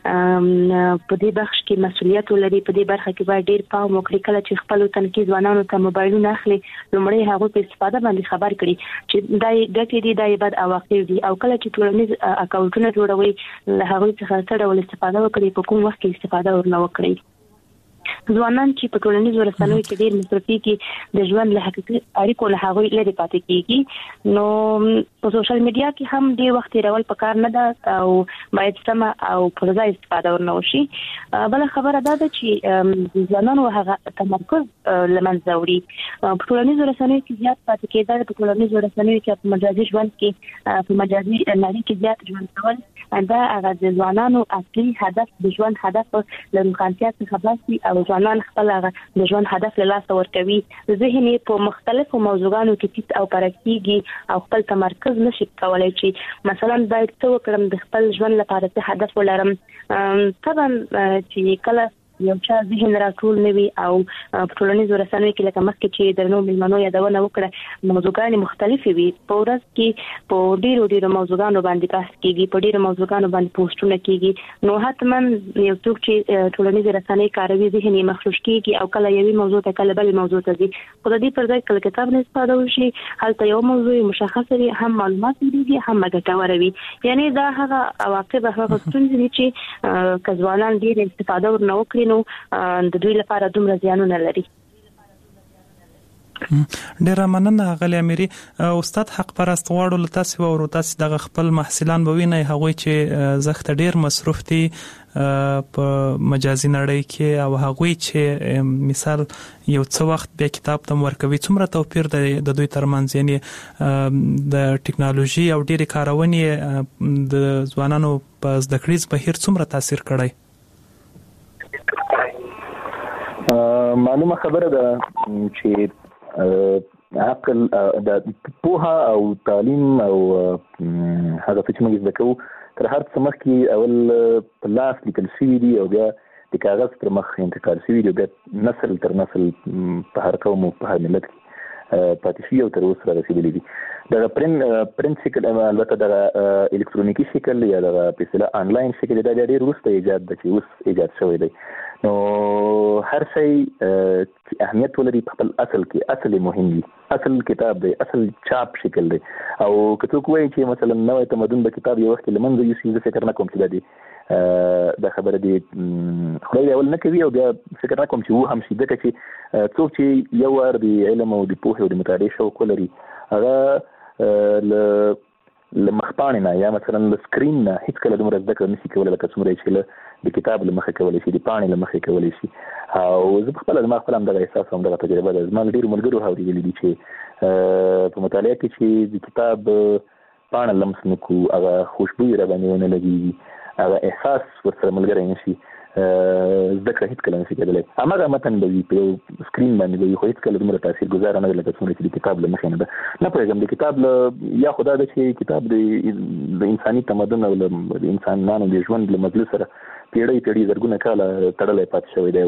په دې بخش کې مسؤلیت ولري. په دې برخه کې باید ډیر پام وکړي. کله چې خپل تنکي ځوانانو ته موبایلونه اخلي لومړی هغه په استفاده باندې خبر کړي چې دای بد عواقب دي او کله چې ټولنیز اکاونټونه جوړوي له هغه څخه ول استفاده وکړي په کوم وخت کې استفاده ورنه وکړي. ځوانان چې په ټولنیزو رسنیو کې ډیر مصرفي کې د ژوند له حقیقي اړیکو له هغوی لري پاتې کیږي. نو په سوشل میډیا کې هم ډیر وخت تیرول پکار نه ده او باید سم او پر ځای استفاده ورنه وشي. بل خبره ده چې ځوانانو هغه تمرکز لمنځه وړي. په ټولنیزو رسنیو کې زیات پاتې کېدل په ټولنیزو رسنیو کې په مجازي ژوند کې په مجازي نړۍ کې زیات ژوند کول دا هغه د ځوانانو اصلي هدف د ژوند هدف له روښانتیا څخه باسي او ځوانان خپل د ژوند هدف له لاسه ورکوي. ذهن په مختلفو موضوعاتو کې تیت او پرکتيږي او خپل تمرکز نشي کولای چې مثلا باید څه وکړم د خپل ژوند لپاره څه هدف ولرم. طبعا چې کله یو چا ذهن راټول نوي او په ټولنیزو رسنیو کې لکه مخکې چې درنو ملمنو یادونه وکړه موضوعات مختلفې وي. په ورځ کې په ډیرو موضوعاتو باندې بحث کیږي په ډیرو موضوعاتو باندې پوسټونه کیږي. نو حتما یو څوک چې ټولنیزو رسنۍ کاروي ذهن یې مخصوص کیږي او کله یوې موضوع ته کله بل موضوع ته ځي. خو د دې پر ځای کله کتاب نه استفاده وشي هلته یو موضوع مشخصه وي هم معلومات دي هم ګټور وي. یعنی دا هغه عواقب هغه ستونزې دي چې کځوانان ډیر استفاده ورنه وکړي نو د دوی لپاره دومره زیانونه لري. ډیر مننه غلی امیری. استاد حق پرست غواړو له تاسو او تاسو دغه خپل محصلان به ویني هغه چې زخت ډیر مصروف دي په مجازي نړۍ کې او هغه چې مثال یو څه وخت به کتاب تم ورکوي څومره توپیر د دوی ترمنځ یعنی د ټکنالوژي او ډیر کارونې د ځوانانو په زده کړې بهیر څومره تاثیر کړی؟ معلومه خبره ده چې عقل د پوها او تعلیم او هغه څه چې موږ زده کوو تر هر څه مخکې اول په لاس لیکل شوي دي او بیا د کاغذ پر مخ انتقال شوي دي او بیا نسل تر نسل په هر قوم او په هر ملت کې پاتې شوي او تر اوسه رسېدلي دي. دغه پرنټ شکل البته دغه الکترونیکي شکل یا دغه په اصطلاح آنلاین شکل دا ډېر وروسته ایجاد ده چې اوس ایجاد شوی دی. نو هر شی چې اهمیت ولري په خپل اصل کې اصل مهم دی. اصل کتاب دی اصل چاپ شکل دی او که څوک وایي چې مثلا نوې تمدن به کتاب یو وخت لمنځه یوسي زه فکر نه کوم چې دا خبره دی خدای اول نه کوي او بیا فکر نه کوم چې و هم شي ځکه چې څوک چې یو وار د علم او د پوهې او د مطالعې شوق ولري هغه له مخپاڼې نه یا مثلا له سکرین نه هیڅ کله دومره زده کړه نشي کولی لکه څومره چې له د کتاب له مخې کولی شي د پاڼې له مخې کولی شي. او زه خپله زما خپله همدغه احساس او همدغه تجربه ده. زما له ډېرو ملګرو اورېدلي دي چې په مطالعه کې چې د کتاب پاڼه لمس نکو هغه خوشبوئی را باندې ونه لګي هغه احساس ورسره ملګری نشي زده کړه هیڅ کله نشي کېدلی. هماغه متن به وي په یو سکرین باندې به وي خو هیڅ کله دومره تاثیرګذاره نه ده لکه څومره چې د کتاب له مخې نه ده. نه پوهېږم د کتاب یا خو دا ده چې کتاب د انساني تمدن او د انسانانو د ژوند له مجلس سره پیړۍ زرګونه کاله تړلی پاتې شوی دی.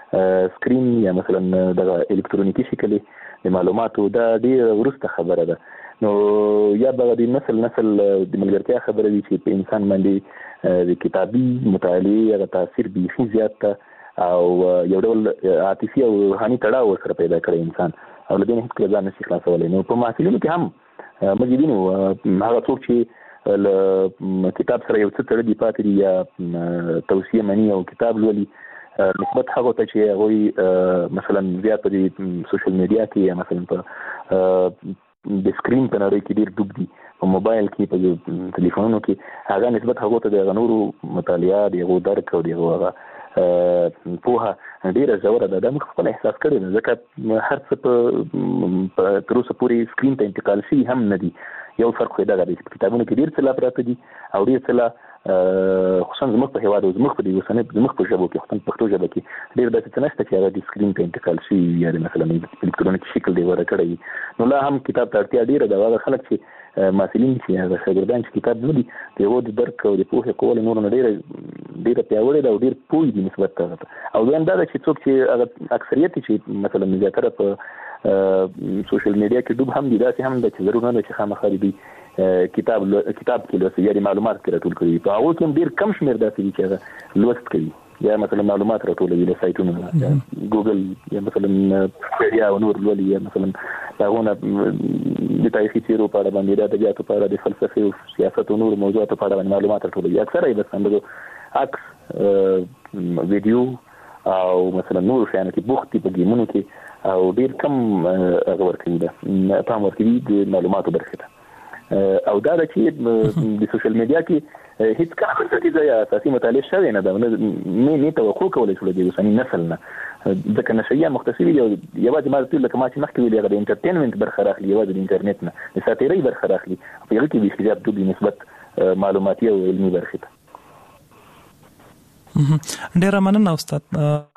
سکرین یا مثلا دغه الکترونیکي شکل د معلوماتو دا ډېره وروسته خبره ده. نو یا به د نسل د ملګرتیا خبره وي چې په انسان باندې د کتابي مطالعې هغه تاثیر بیخي زیات ده او یو ډول عاطفي او روحاني تړاو سره پیدا کړی انسان او له دې نه هېڅکله ځان نشي خلاصولی. نو په محصلینو کې هم مجیدینو هغه څوک چې له کتاب سره یو څه تړلي پاتې دي یا توصیه مني او کتاب لولي نسبت هغو ته چې هغوی مثلا زیات په دې سوشل میډیا کې یا مثلا په د سکرین په نړۍ کې ډېر ډوب دي په موبایل کې په تلیفونونو کې هغه نسبت هغو ته د هغه نورو مطالعه د هغو درک او د هغو هغه پوهه ډېره ژوره ده. دا موږ خپل احساس کړی ده ځکه هر څه په تر اوسه پورې سکرین ته انتقال شوي هم نه دي. یو فرق خو یې دغه دی چې په کتابونو کې ډېر څه لا پراته دي او ډېر څه لا خصوصا زموږ په هېواد او زموږ په دې اوسنۍ زموږ په ژبو کې خصوصا پښتو ژبه کې ډېر داسې څه نشته چې هغه د سکرین ته انتقال شي یا د مثلا الکترونیکي شکل دی غوره کړی. نو لا هم کتاب ته اړتیا ډېره ده. هغه خلک چې محصلین چې هغه شاګردان چې کتاب لولي د هغو د درک او د پوهې کولو نورو نه ډېره پیاوړې ده او ډېر پوه دي نسبت ته هغه. او دویم دا ده چې څوک چې هغه اکثریت چې مثلا زیاتره په سوشل میډیا کې ډوب هم دي داسې هم ده چې ضرور نه ده چې خامخا دوی کتاب کې لوست یا د معلومات کې راټول کوي. په هغو کې هم ډېر کم شمېر داسې دي چې هغه لوست کوي یا مثلا معلومات راټولوي له سایټونو یا ګوګل یا مثلا ویکیپیډیا او نور لولي یا مثلا هغونه د تاریخي څیرو په اړه باندې د ادبیاتو په اړه د فلسفې او سیاست او نور موضوعاتو په اړه باندې معلومات راټولوي. اکثره یې بس همدغه عکس ویډیو او مثلا نور شیانو کې بوخت دي په ګیمونو کې او ډېر کم هغه ورکوي ده پام ورکوي د معلوماتو برخې ته. او دا ده چې د سوشل میډیا کې هیڅ کله بنسټیزه یا اساسي مطالعه شوې نه ده. نه توقع کولی شو د اوسني نسل نه ځکه نشریه مختصرې دي او یوازې ما ته لکه ما چې مخکې ویلي هغه د انټرټینمنټ برخه راخلي یوازې د انټرنیټ نه د ساتیرۍ برخه راخلي په هغه کې بیخي زیات ډوب نسبت معلوماتي او علمي برخې ته. ډېره مننه استاد.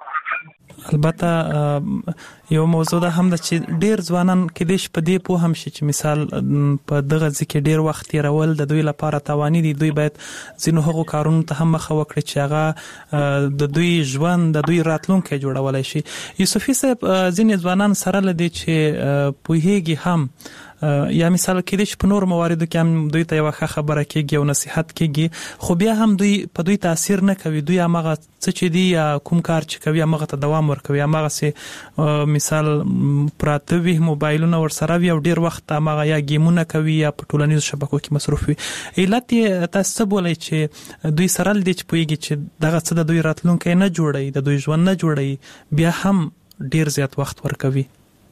البته یو موضوع ده هم د چې ډیر ځوانان کې دیش په دې پوه هم شي چې مثال په دغه ځکه ډیر وخت تیرول د دوی لپاره توانی دي. دوی باید ځینو هغو کارونو ته هم مخه وکړي چې هغه د دوی ژوند د دوی راتلونکی جوړولای شي. یوسفي صاحب ځینې ځوانان سره لدی چې پوهیږي هم یا مثال کې د په نور مواردو کې هم دوی ته یو ښه خبره کېږي او نصيحت کېږي خو بیا هم دوی په دوی تاثیر نه کوي. دوی هغه څه چې دی یا کوم کار چې کوي هغه ته دوام ورکوي. هغه سي مثال پراته وي موبایلونه ورسره وي او ډیر وخت هغه یا گیمونه کوي یا په ټولنیزو شبکو کې مصروف وي. علت تاسو بولئ چې دوی سره لدی چې پوهیږي چې دغه څه د دوی راتلونکی نه جوړي د دوی ژوند نه جوړي بیا هم ډیر زیات وخت ورکوي.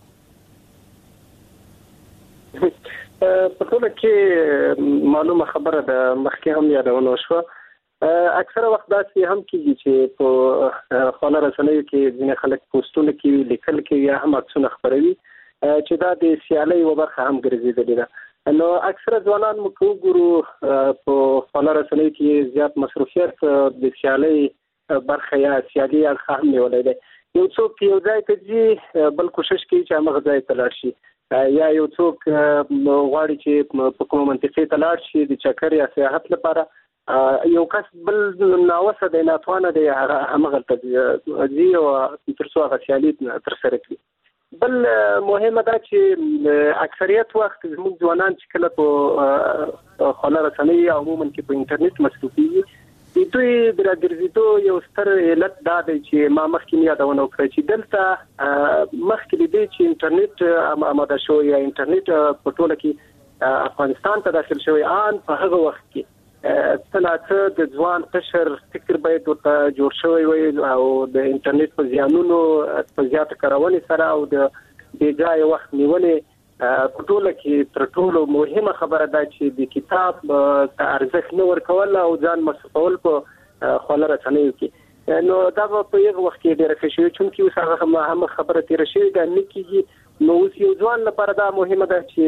په ټول کې معلومه خبره ده مخکې هم یادونه شوه. اکثره وخت داسې هم کېږي چې په خواله رسنیو کې ځینې خلک پوسټونه کوي لیکل کوي یا هم عکسونه خپروي چې دا د سیالۍ یوه برخه هم ګرځېدلې ده. نو اکثره ځوانان موږ وګورو په خواله رسنیو کې زیات مصروفیت د سیالۍ برخه یا سیالي اړخ هم نیولی دی. یو څوک یو ځای ته ځي بل کوشش کوي چې همغه ځای ته لاړ شي یا یو څوک غواړي چې په کومه منطقې ته لاړ شي د چکر یا سیاحت لپاره. یو کس بل ناوسه دی ناتوانه دی همغلته ځي او تر څو هغه سیالي ترسره کړي. بل مهمه ده چې اکثریت وخت زموږ ځوانان چې کله په خواله رسنۍ عموما کې په انټرنیټ مصروفېږي دوی د راګرځېدو یو ستر علت دا دی چې ما مخکې یادونه وکړه چې دلته مخکې د دې چې انټرنیټ آماده شو یا انټرنیټ په ټوله کې افغانستان ته داخل شوی آن په هغه وخت کې څه د ځوان قشر فکر باید ورته جوړ شوی وي او د انټرنیټ په زیانونو په زیاته کارونې سره او د بې ځایه وخت نیولې په ټوله کې تر ټولو مهمه خبره ده چې د کتاب ته ارزښت نه ورکول او ځان مصرفول په خواله رسنیو کې. نو دا په یو وخت کې ډېره ښه شوې چونکې اوس هغه هم خبره تېره شوې ده نه کېږي. نو اوس یو ځوان لپاره دا مهمه ده چې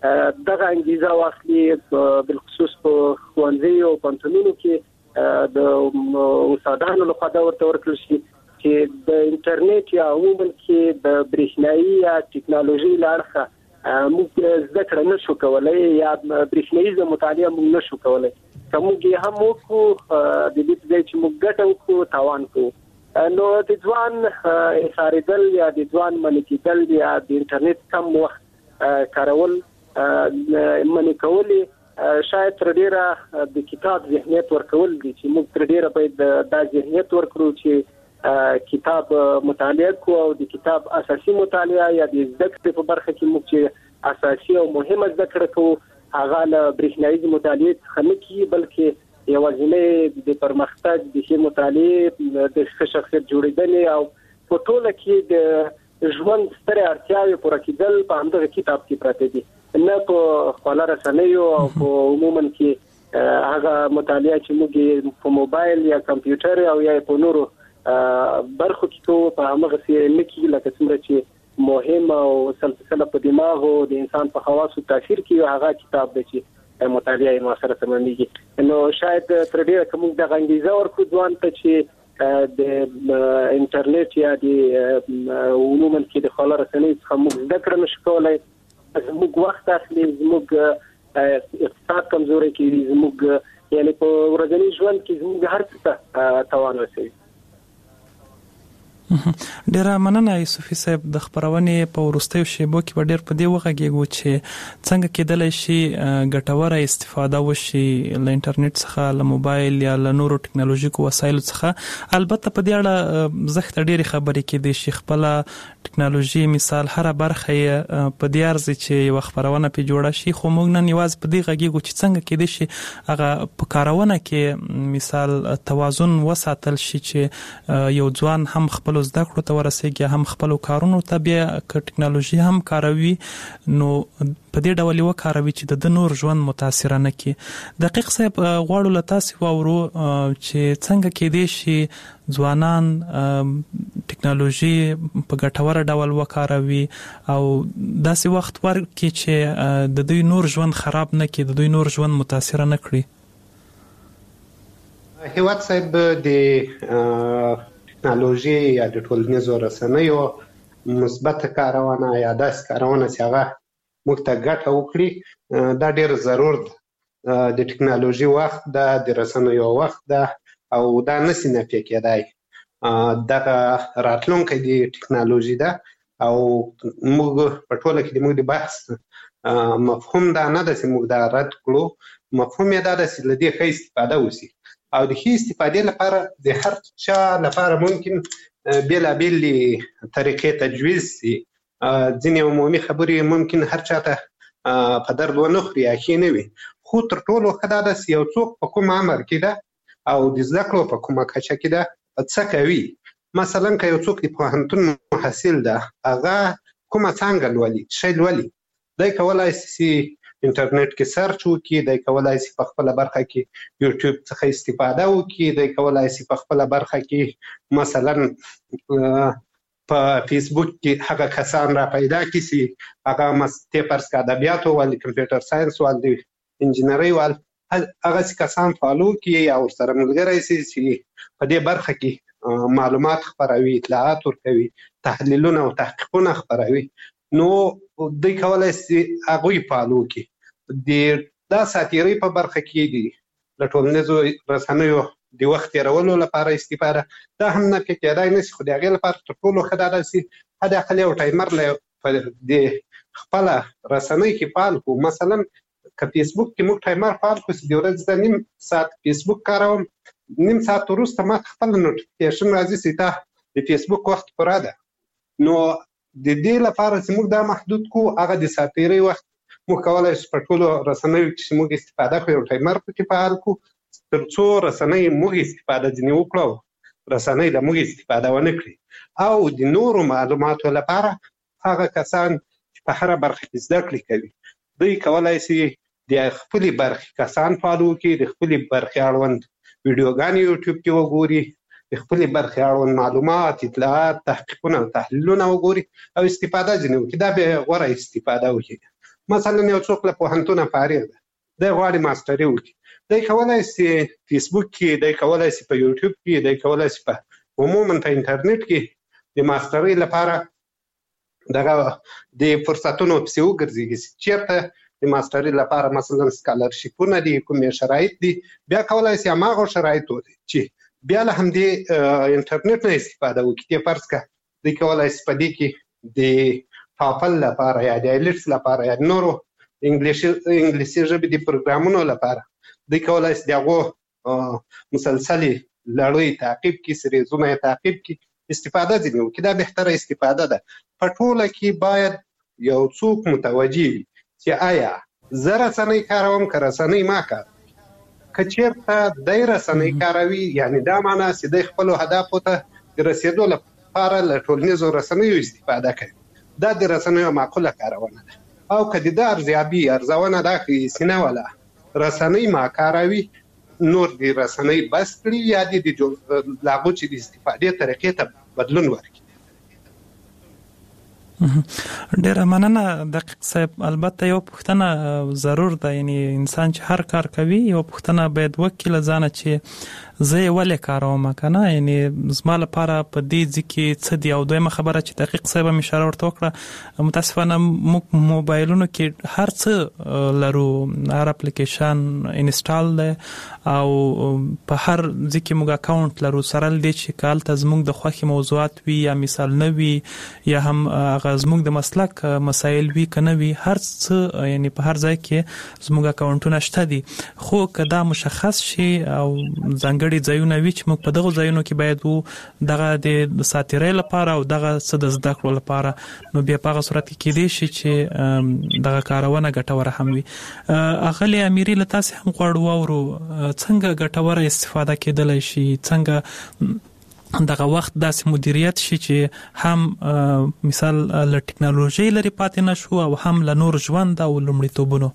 دغه انګیزه واخلي بالخصوص په ښوونځیو او پوهنتونونو کې د استادانو لخوا دا ورته ورکړل شي چې د انټرنیټ یا عموما کې د برېښنایي یا ټکنالوژي له اړخه موږ زده کړه نشو کولی یا برېښنایي مطالعه موږ نشو کولی که موږ یې هم وکړو د دې په ځای چې موږ ګټه وکړو تاوان کوو نو د ځوان احصارېدل یا د ځوان منع کېدل یا د انټرنیټ کم وخت کارول منع کول شاید تر ډیره د کتاب ذهنیت ورکول دي چې موږ تر ډیره باید دا ذهنیت ورکړو چې کتاب مطالعه کو او د کتاب اساسي مطالعه یا د زده کړې په برخه کې موږ چې اساسي او مهمه زده کړه کوو هغه له برېښنایي مطالعې څخه نه کیږي بلکې یوازینی د پرمختګ د ښې مطالعې د ښه شخصیت جوړېدنې او په ټوله کې د ژوند سترې اړتیاوې پوره کېدل په همدغه کتاب کې پراته دي نه په خپله رسنیو او په عموما کې هغه مطالعه چې موږ په موبایل یا کمپیوټر او یا په نورو برخو کې کوو په همغسې نه کېږي لکه څومره چې مهم او سلسله په دماغ او د انسان په حواسو تاثیر کوي هغه کتاب دی چې مطالعه یې مؤثره تمامېږي نو شاید تر ډېره که موږ دغه انګیزه ورکړو ځوان ته چې د انټرنیټ یا د عموما کې د خواله رسنۍ څخه موږ زده کړه نشو کولی زموږ وخت اخلي زموږ اقتصاد کمزوری کوي زموږ یعنې په ورځني ژوند کې زموږ هر څه ته تاوان رسوي ډیره مننه یوسفي صاحب د خبرونې په وروستیو شیبو کې به ډیر په دې وغږیږو چې څنګه کېدلی شي ګټوره استفاده وشي له انټرنیټ څخه له موبایل یا له نورو ټکنالوژیکو وسایلو څخه البته په دې اړه زښته ډیرې خبرې کېدای شي خپله ټکنالوژي مثال هره برخه یې په دې ارزي چې یوه خبرونه پرې جوړه شي خو موږ نن یوازې په دې غږیږو چې څنګه کېدای شي هغه په کارونه کې مثال توازن وساتل شي چې یو ځوان هم خپل زده کړو ته ورسېږي هم خپل کارونو ته بیا که ټکنالوژي هم کاروي نو په دې ډول یې وکاروي چې د نور ژوند متاثره نه کړي دقیق صاحب غواړو له تاسې واورو چې څنګه کېدای شي ځوانان ټکنالوژي په ګټوره ډول وکاروي او داسې وخت ورکړي چې د دوی نور ژوند خراب نه کړي د دوی نور ژوند متاثره نه کړي هیواد صاحب د ټکنالوژي یا د ټولنیزو رسنیو مثبت کارونه یا داسې کارونه چې هغه موږ ته ګټه وکړي دا ډېر ضرور ده د ټکنالوژي وخت ده د رسنیو وخت ده او دا نسي نفي کېدای دغه راتلونکی د ټکنالوژي ده او موږ په ټوله کې د موږ د بحث مفهوم دا نه ده چې موږ دا رد کړو مفهوم یې دا ده چې له دې ښه استفاده وشي او د ښې استفادې لپاره د هر چا لپاره ممکن بېلابېلې طریقې تجویز شي ځینې عمومي خبرې ممکن هر چا ته په درد ونه خوري یا ښې نه وي خو تر ټولو ښه دا ده چې یو څوک په کوم عمر کې ده او د زده کړو په کومه کچه کې ده څه کوي مثلا که یو څوک د پوهنتون محصل ده هغه کومه څانګه لولي شی لولي دی کولی شي انټرنیټ کې سرچ وکړي دی کولی شي په خپله برخه کې یوټیوب څخه استفاده وکړي دی کولی شي په خپله برخه کې مثلا په فیسبوک کې هغه کسان را پیدا کړي چې هغه فرض که ادبیاتو وال کمپیوټر ساینس وال د انجینرۍ وال هغسې کسان فالو کړي یا ورسره ملګری شي چې په دې برخه کې معلومات خپروي اطلاعات ورکوي تحلیلونه او تحقیقونه خپروي نو دوی کولی شي هغوی فالو کړي دا ساتیرۍ په برخه کې دي د ټولنیزو رسنیو د وخت تېرولو لپاره استفاده دا هم نه پې کېدای نه شي خو د هغې لپاره تر ټولو ښه دا ده چې حد اقل یو ټایمر د خپله رسنۍ کې فعال کړو مثلا که فیسبوک کې موږ ټایمر فعال کړو چې د ورځې د نیم ساعت فیسبوک کاروم نیم ساعت وروسته ما ته خپله نوټیفیکیشن راځي چې تا د فیسبوک وخت پوره ده نو د دې لپاره چې موږ دا محدود کړو هغه د ساتیرۍ وخت موږ کولی شو په ټولو رسنیو چې موږ استفاده کړو یو ټایمر پکې فعال کړو تر څو رسنۍ موږ استفاده ځینې وکړو رسنۍ د موږ استفاده ونه کړي او د نورو معلوماتو لپاره هغه کسان چې په هره برخه کې زده کړې کوي دوی کولی شي د خپلې برخې کسان فالو کړي د خپلې برخې اړوند ویډیوګانې یوټیوب کې وګوري د خپلې برخې اړوند معلومات اطلاعات تحقیقونه او تحلیلونه وګوري او استفاده ځینې وکړي دا به غوره استفاده وکړي مثلا یو څوک له پوهنتونه فارغ ده، دی غواړي ماستري وکړي، دی کولای شي فیسبوک کې، دی کولای شي په یوټیوب کې، دی کولای شي په عموما په انټرنیټ کې د ماستري لپاره دغه د فرصتونو پسې وګرځېږي. چېرته د ماستري لپاره مثلا سکالرشیپونه دي، کومې شرایط دي، بیا کولای شي هماغه شرایط ولري چې بیا له همدې انټرنیټ نه استفاده وکړي. فرض کړه دوی کولای شي په دې کې د ټافل لپاره یا د ایلټس لپاره یا نورو انګلیسي ژبې د پروګرامونو لپاره دوی کولای شي د هغو مسلسلې لړۍ تعقیب کړي، سریزونه یې تعقیب کړي، استفاده ځینې وکړي. دا بهتره استفاده ده. په ټوله کې باید یو څوک متوجه وي چې آیا زه رسنۍ کاروم که رسنۍ ما کاروي. که چېرته دی رسنۍ کاروي، یعنې دا معنا چې دی خپلو هدفو ته د رسېدو لپاره له ټولنیزو رسنیو استفاده کوي، دا د رسنیو معقوله کارونه ده. او که د ده ارزیابي ارزونه دا ښیي چې نه ولا رسنۍ ما کاروي، نور د رسنۍ بس کړي یا د هغو چې د استفادې طریقې ته بدلون ورکړي. ډیره مننه دقیق صاحب. البته یو پوښتنه ضرور ده، یعنی انسان چې هر کار کوي یو پوښتنه باید وکړي له ځانه چې زه یې ولې کاروم کنه، یعنی زما لپاره په دې ځکه څه دی. او دویمه خبره چې دقیق صاحب هم اشاره ورته وکړه، متاسفانه موږ موبایلونو کې هر څه لرو، هر اپلیکیشن انسټال ده او په هر ځکه موږ اکاونټ لرو، سره دې چې کالته زموږ د خوښي موضوعات وي یا مثال نه وي یا هم هغه زموږ د مسلک مسایل وي کنه وي، هر څه یعنی په هر ځای کې زموږ اکاونټونه شته دي. خو کدا مشخص شي او ځانګړي ځایونه وي چې موږ په دغه ځایونو کې باید دغه د ساتیرۍ لپاره او دغه څه د زده کړو لپاره، نو بیا په هغه صورت کې کېدای شي چې دغه کارونه ګټوره هم وي. اغلی امیري له تاسو هم غواړو واورو څنګه ګټوره استفاده کېدلی شي، څنګه دغه وخت داسې مدیریت شي چې هم مثال له ټکنالوژي لري پاتې نشو او هم له نور ژوند او لومړیتوبونو.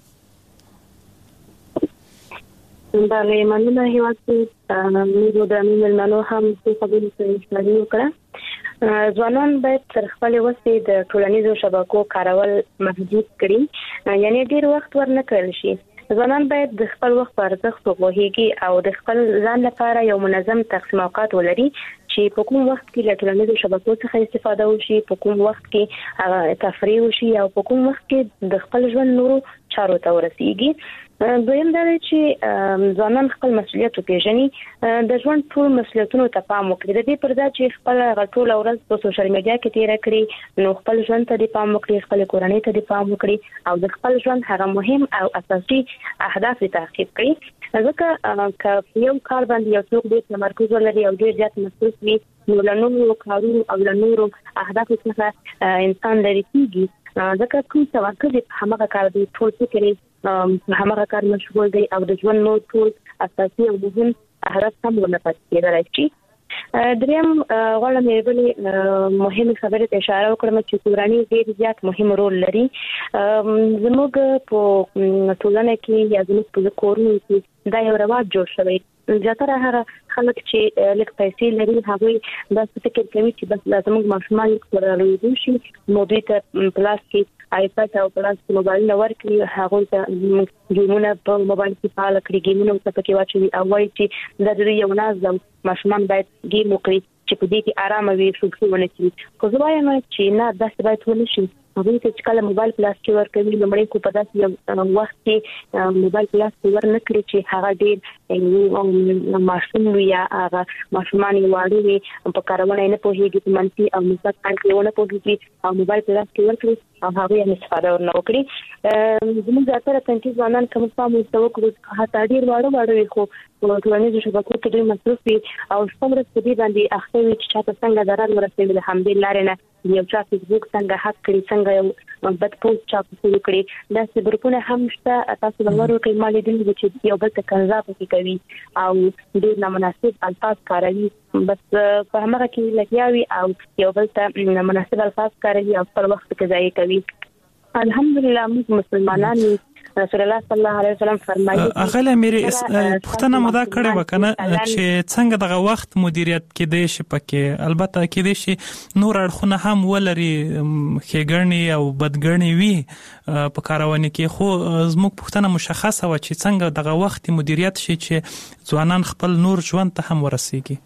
بله مننه. هیواد موږ د مېلمنو هم څه خبرې اشاره وکړه. ځوانان باید تر خپل وسې د ټولنیزو شبکو کارول محدود کړي، یعنی ډیر وخت ورنه کړل شي. ځوانان باید د خپل وخت په ارزښت وپوهیږي او د خپل ځان لپاره یو منظم تقسیم اوقات ولري چې په کوم وخت کې له ټولنیزو شبکو څخه استفاده وشي، په کوم وخت کې تفریح وشي او په کوم وخت کې د خپل ژوند نورو چارو ته ورسیږي. دویم دا چې ځوانان خپل مسؤلیت وپېژني، د ژوند ټول مسؤلیتونو ته پام وکړي. د دې پر ځای چې خپل ټول ورځ په سوشل میډیا کې تیر کړي، نو خپل ژوند ته پام وکړي، خپل کورنۍ ته پام وکړي او د خپل ژوند هغه مهم او اساسي اهداف تعقیب کړي. ځکه که یو کار باندې یو څوک ډېر تمرکز ولري او ډېر زیات مصروف وي، نو له نورو کارونو او له نورو اهدافو څخه انسان لرې کېږي. ځکه کوم تمرکز په هماغه کار دی، ټول فکر هماغه کار مشغول دی او د ژوند نور ټول اساسي او مهم اهداف هم ونه پاتې کېدلی شي. دریم غواړم یې بلې مهمه خبره ته اشاره وکړم چې کورنۍ ډېر زیات مهم رول لري. زموږ په ټولنه کې یا زموږ په کورونو کې دا یو رواج جوړ شوی. زیاتره هغه خلک چې لږ پیسې لري هغوی دا فکر کوي چې بس زموږ ماشومان ورلوي شي، نو دوی ته پلاس کې آیپاد او پلاس کې موبایل ورکړي، هغوی ته ګیمونه په موبایل کې فعال کړي، ګیمونه ورته پکې واچوي او وایي چې دا د یو ناز ماشومان باید ګیم وکړي چې په دې کې آرام وي، شوخي ونه کړي. خو زه وایم چې نه، داسې باید ونه شي. هغوی ته چې کله موبایل پلاس کې ورکوي، لومړی خو په داسې یو وخت کې موبایل پلاس کې ور نه کړي چې هغه ډېر ماشوم وي یا هغه ماشومان یې واړه وي، په کارونه یې نه پوهېږي، په منفي او مثبت کار کې ونه پوهېږي او موبایل پلاس کې ورکړي او هغوی هم استفاده ورنه وکړي. زموږ زیاتره تنکي ځوانان که موږ پام ورته وکړو، حتی ډېر واړه وي خو په ټولنیزو شبکو کې ډېر مصروف وي او شپه ورځ په دې باندې اخته وي چې چاته څنګه ضرر ورسوي، د همدې لارې نه یو چا فیسبوک څنګه هک کړي، څنګه یو بد پوسټ چا پسې وکړي. داسې ګروپونه هم شته. تاسو باور وکړئ ما لیدلي دي چې یو بل ته کنځا پکې کوي او ډېر نامناسب الفاظ کاروي، بس په هماغه کې لګیا وي او یو بل ته نامناسب الفاظ کاروي او خپل وخت کې ضایع کوي. الحمدلله موږ مسلمانان رسول الله صلی الله علیه وسلم فرمایي اغله مری پښتنه مدا کړه وکنه چې څنګه دغه وخت مدیریت کېدې شي پکې البته کېدې شي نور اړخونه هم ولري خېګړنی او بدګړنی وي په کاروانی کې خو زموږ پښتنه مشخصه و چې څنګه دغه وخت مدیریت شي چې ځوانان خپل نور ژوند ته هم ورسیږي.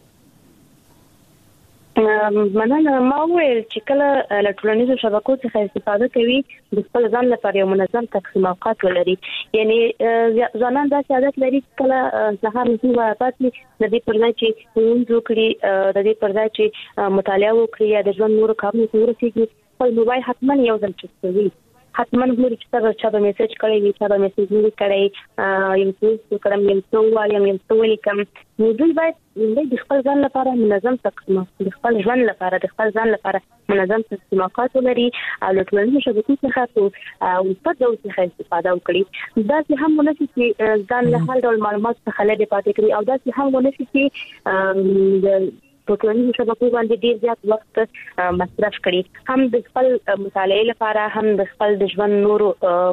مننه. ما ویل چې کله له ټولنیزو شبکو څخه استفاده کوي د خپل ځان لپاره یو منظم تقسیم اوقات ولري. یعنی ځوانان دا عادت لري کله سهار نشي وایي د دې پر ځای چې موږ وکړي د دې پر ځای چې مطالعه وکړي یا د ژوند نور کارونه ورسېږي خپل موبایل حتما یو ځل چوي حتما ګوري چې چا به میسج کړی وي چا به میسج نه کړی یو څه کړم یو څه وایم یو څه ولیکم نو دوی باید د خپل ځان لپاره منظم تقسیم د خپل ژوند لپاره د خپل ځان لپاره منظم تقسیم اوقات ولري او له ټولنیزو شبکو څخه او په ډول څخه استفاده وکړي. دا چې هم ونشي چې ځان له هر ډول معلومات څخه لږه پاتې کړي او دا چې هم ونشي چې د په ټولنیزو شبکو باندې ډیر زیات وخت مصرف کړي هم د خپل مطالعې لپاره هم د خپل د ژوند نورو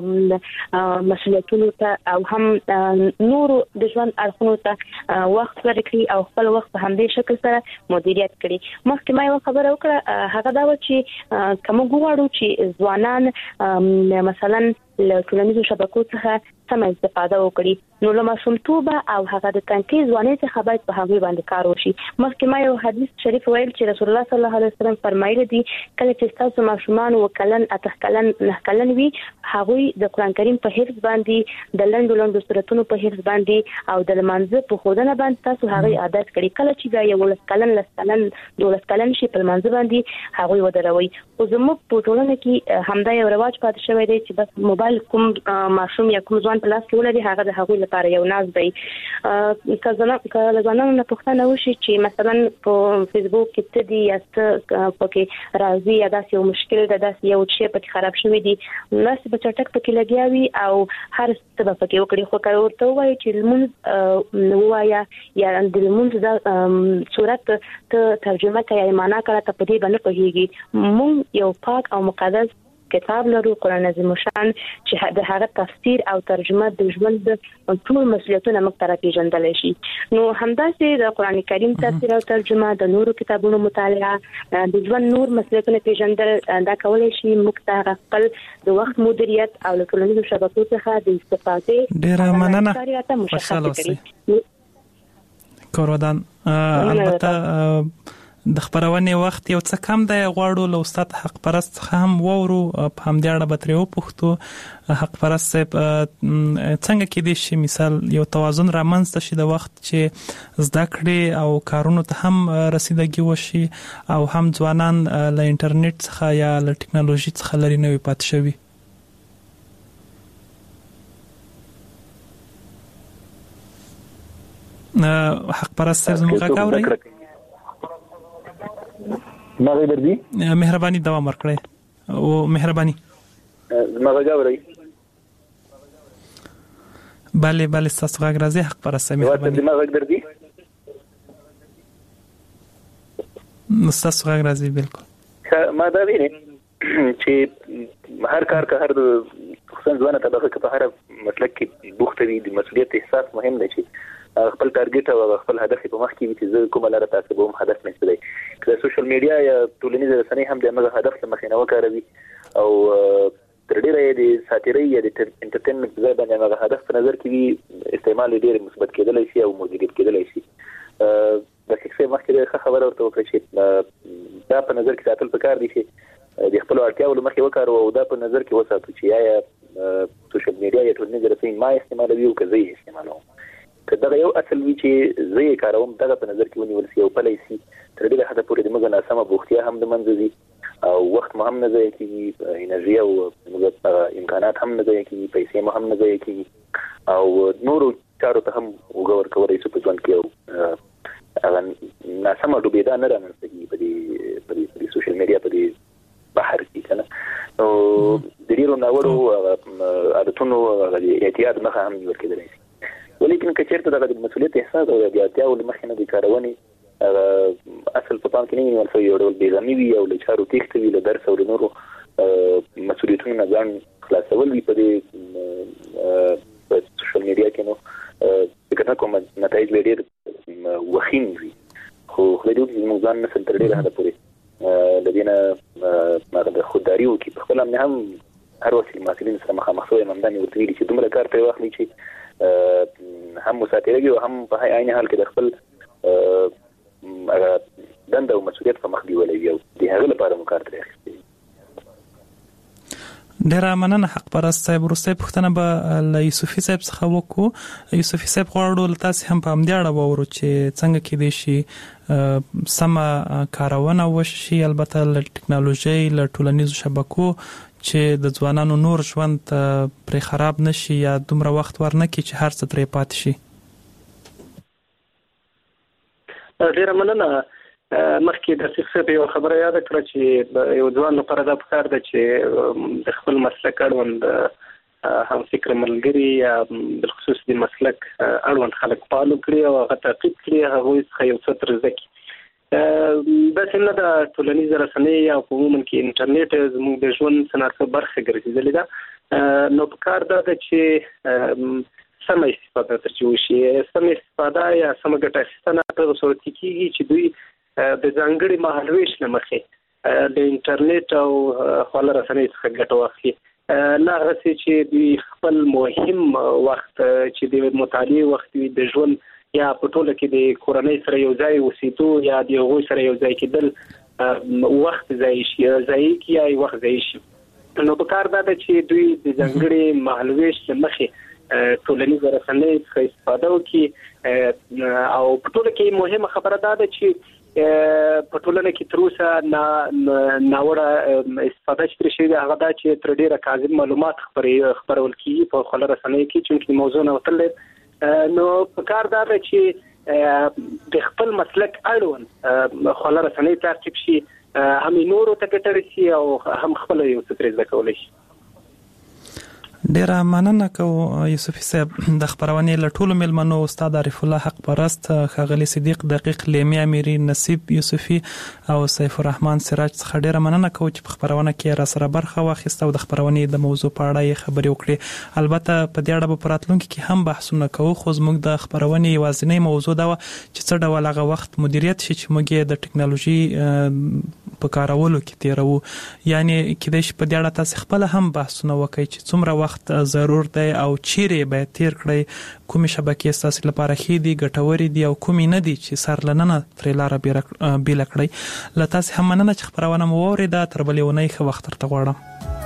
مسؤلیتونو ته او هم نورو د ژوند اړخونو ته وخت ورکړي او خپل وخت په همدې شکل سره مدیریت کړي. مخکې ما یو خبره وکړه هغه دا و چې کوم غواړو چې ځوانان مثلا له ټولنیزو شبکو څخه سم استفاده وکړي نو له ماشومتوبه او هغه د تنکي ځواني څخه باید په هغه باندې کار وشي. مخکې ما یو حدیث شریف ویل چې رسول الله صلی الله علیه وسلم فرمایلی دي کله چې تاسو ماشومان وکلن اتکلن نهکلن وي هغه د قران کریم په حفظ باندې د لندو سورتونو په حفظ باندې او د منځ په خودنه باندې تاسو هغه عادت کړئ. کله چې دا یو لسکلن دولسکلن شي په منځ باندې هغه ودروي. او زموږ په ټولنه کې همدا یو رواج پاتې شوی دی چې بس موبایل کوم ماشوم یا کوم ځوان په لاس کې ولري هغه د هغه لپاره یو ناز دی. کله ځوانانو نه پوښتنه وشي چې مثلا په فیسبوک کې څه دي یا څه پکې راځي یا داسې یو مشکل ده داسې یو شی پکې خراب شوی دی ناس په چټک پکې لګیاوي او هر څه پکې وکړي خو کله ورته وایي چې لمونځ وایا یا د لمونځ د صورت ته ترجمه کوي معنا کړه ته په دې باندې پوهیږي. مونږ یو پاک او مقدس کتاب لرو قرآن عظیم شان چې د هغه تفسیر او ترجمه د ژوند د ټول مسؤلیتونو موږ ته پیژندل شي. نو همداسې د قرآن کریم تفسیر او ترجمه د نورو کتابونو مطالعه د ژوند نور مسؤلیتونه پیژندل دا کولای شي موږ ته خپل د وخت مدیریت او د ټولنیزو شبکو څخه د استفادې ډېر مننه خوشاله اوسئ. کورودان البته د خبرونه وخت یو څه کم دی غواړو له استاد حق پرست هم وورو په همدې اړه به ترې وپوښتو. حق پرست څنګه کې دي شي مثال یو توازن رامنځته شي د وخت چې زده کړې او کارونو ته هم رسیدګي وشي او هم ځوانان له انټرنیټ څخه یا له ټکنالوژي څخه لري نه وي پاتې شوي. حق پرست زموږ کاوري ماغه دردي مهرباني دوام ورکړئ او مهرباني ماغه جوړي بله تاسو غږ راځي حق پرسته مهرباني ماغه دردي تاسو غږ راځي بالکل ما دا ویني چې هر کار که هر خصوصا ځوانه طبقه کې په هر مسلک کې بوخته وي د مسؤلیت احساس مهم دی چې خپل ټارګټ او خپل هدف په مخ کې وي چې زه کومه لاره تعقیب کوم هدف مې څه دی. که سوشل میډیا یا ټولنیزه رسنۍ هم د هغه هدف څخه مخینه وکاروي او تر ډیره د ساتیري یا د انټرټینمنت ځای باندې هغه هدف په نظر کې وي استعمال ډیر مثبت کېدلی شي او مدیریت کېدلی شي. د شخصي مخکې ښه خبره ورته وکړه چې دا په نظر کې ساتل پکار دي چې د خپل اړتیاو مخې وکړو او دا په نظر کې وساتو چې یا سوشل میډیا یا ټولنیزه رسنۍ ما استعمالوي او که زه یې استعمالوم. که دا یو اصل وی چې زه یې کاروم دا په نظر کې ونیول شي او پلی شي تر ډېره حده پورې د موږ ناسمه بوختیا هم د منځه ځي او وخت مو هم نه ضایع کېږي انرژي او موږ امکانات هم نه ضایع کېږي پیسې مو هم نه ضایع کېږي او نورو چارو ته هم اوږه ورکولی شو په ژوند کې او هغه ناسمه ډوبېدا نه رامنځته کېږي په دې سوشل میډیا په دې بحر کې که نه نو د ډېرو ناوړو عادتونو د احتیاط مخه هم نیول کېدلی شي. ولیکن که چېرته دغه د مسؤلیت احساس او د اړتیاو له مخې نه د کارونې اصل په پام کې نه وي نیول شوی یو ډول بېغمي وي او له چارو تېښته وي له درس او له نورو مسؤلیتونو نه ځان خلاصول وي په سوشل میډیا کې نو فکر نه کوم نتایج ډېر وخیم وي خو خو دې موږ ځان نه سنتر ډېر هدا پورې لدينا ما خودداري وکي په خپل هم هر وخت مسؤلین سره مخامخ شوی منداني ورته ویلي چې دومره کار ته واخلي چې هم مسافرګي او هم په عین حال کې د خپل دنده او مسؤلیت په مخ دی ولې یو د هغه لپاره مو کار ترې اخیستی. ډیر مننه حق پرست صاحب. ورسته پښتنه به له یوسفي صاحب څخه وکړو. یوسفي صاحب غواړو تاسو هم په همدې اړه وورو چې څنګه کې دي شي سم کارونه وشي البته له ټکنالوژي له ټولنیزو شبکو چې د ځوانانو نور ژوند پر خراب نشي یا دومره وخت ورنکړي چې هر څه ترې پات شي. ډیر مننه. مخکې د څه یو خبره یاد کړه چې یو ځوان لپاره دا پکار ده چې د خپل مسلک اړوند هم فکر ملګری یا بالخصوص د مسلک اړوند خلک فالو کړي او هغه تعقیب کړي هغه څه یو څه تر ځکه بس نه د ټولنیز رسنۍ یا عموما کې انټرنیټ زموږ د ژوند صنعت برخه ګرځېدلې ده. نو پکار ده چې سم استفاده ترې وشي. سم استفاده یا سم ګټه اخیستنه په صورت کې کېږي چې دوی د ځانګړي مهالويش نه مخې د انټرنیټ او خپل رسنۍ څخه ګټه واخلي. نه غواړي چې دوی خپل مهم وخت چې د مطالعې وخت وي د ژوند یا په ټوله کې د کورنۍ سره یو ځای اوسېدو یا د هغوی سره یو ځای کېدل وخت ضایع شي یا وخت ضایع شي. نو پکار ده چې دوی د ځانګړي مهالويش نه مخې ټولنیز رسنۍ څخه استفاده وکړي. او په ټوله کې مهمه خبره ده چې په ټولنه کې تر اوسه ناوړه استفاده چې شي هغه دا چې تر ډیره کاذب معلومات خبرول کیږي په خپل رسنۍ کې چې موضوع نه وتل. نو په کار دا چې د خپل مسلک اړوند خپل رسنۍ تعقیب شي هم نورو ته ګټه رسي او هم خپل یو څه ترې زده کولی شي. ډیر مننه کوم یوسفي صاحب. د خبرونه له ټولو ملمنو استاد عارف الله حق پرست، خاغلی صدیق دقیق، لیمی امیری، نصیب یوسفي او سیف الرحمن سراج څخه ډیر مننه کوم چې په خبرونه کې را سره برخه واخیسته او د خبرونه د موضوع په اړه خبرې وکړي. البته په دې اړه په راتلونکي کې هم بحثونه کوو، خو زموږ د خبرونه یوازینی موضوع دا چې څه ډول هغه وخت مدیریت شي چې موږ د ټکنالوژي په کارولو کې تیرو. یعنی کله چې په دې اړه تاسو خپل هم بحثونه وکړئ چې څومره وخت ضرور دی او چیرې باید تیر کړئ، کومې شبکې ستاسو لپاره ښې دي، ګټورې دي او کومې نه دي چې سر لننه ترې لاره بیله کړئ. له تاسو هم مننه چې خبرونه مو واورېده. تر بلې اونۍ ښه وخت درته غواړم.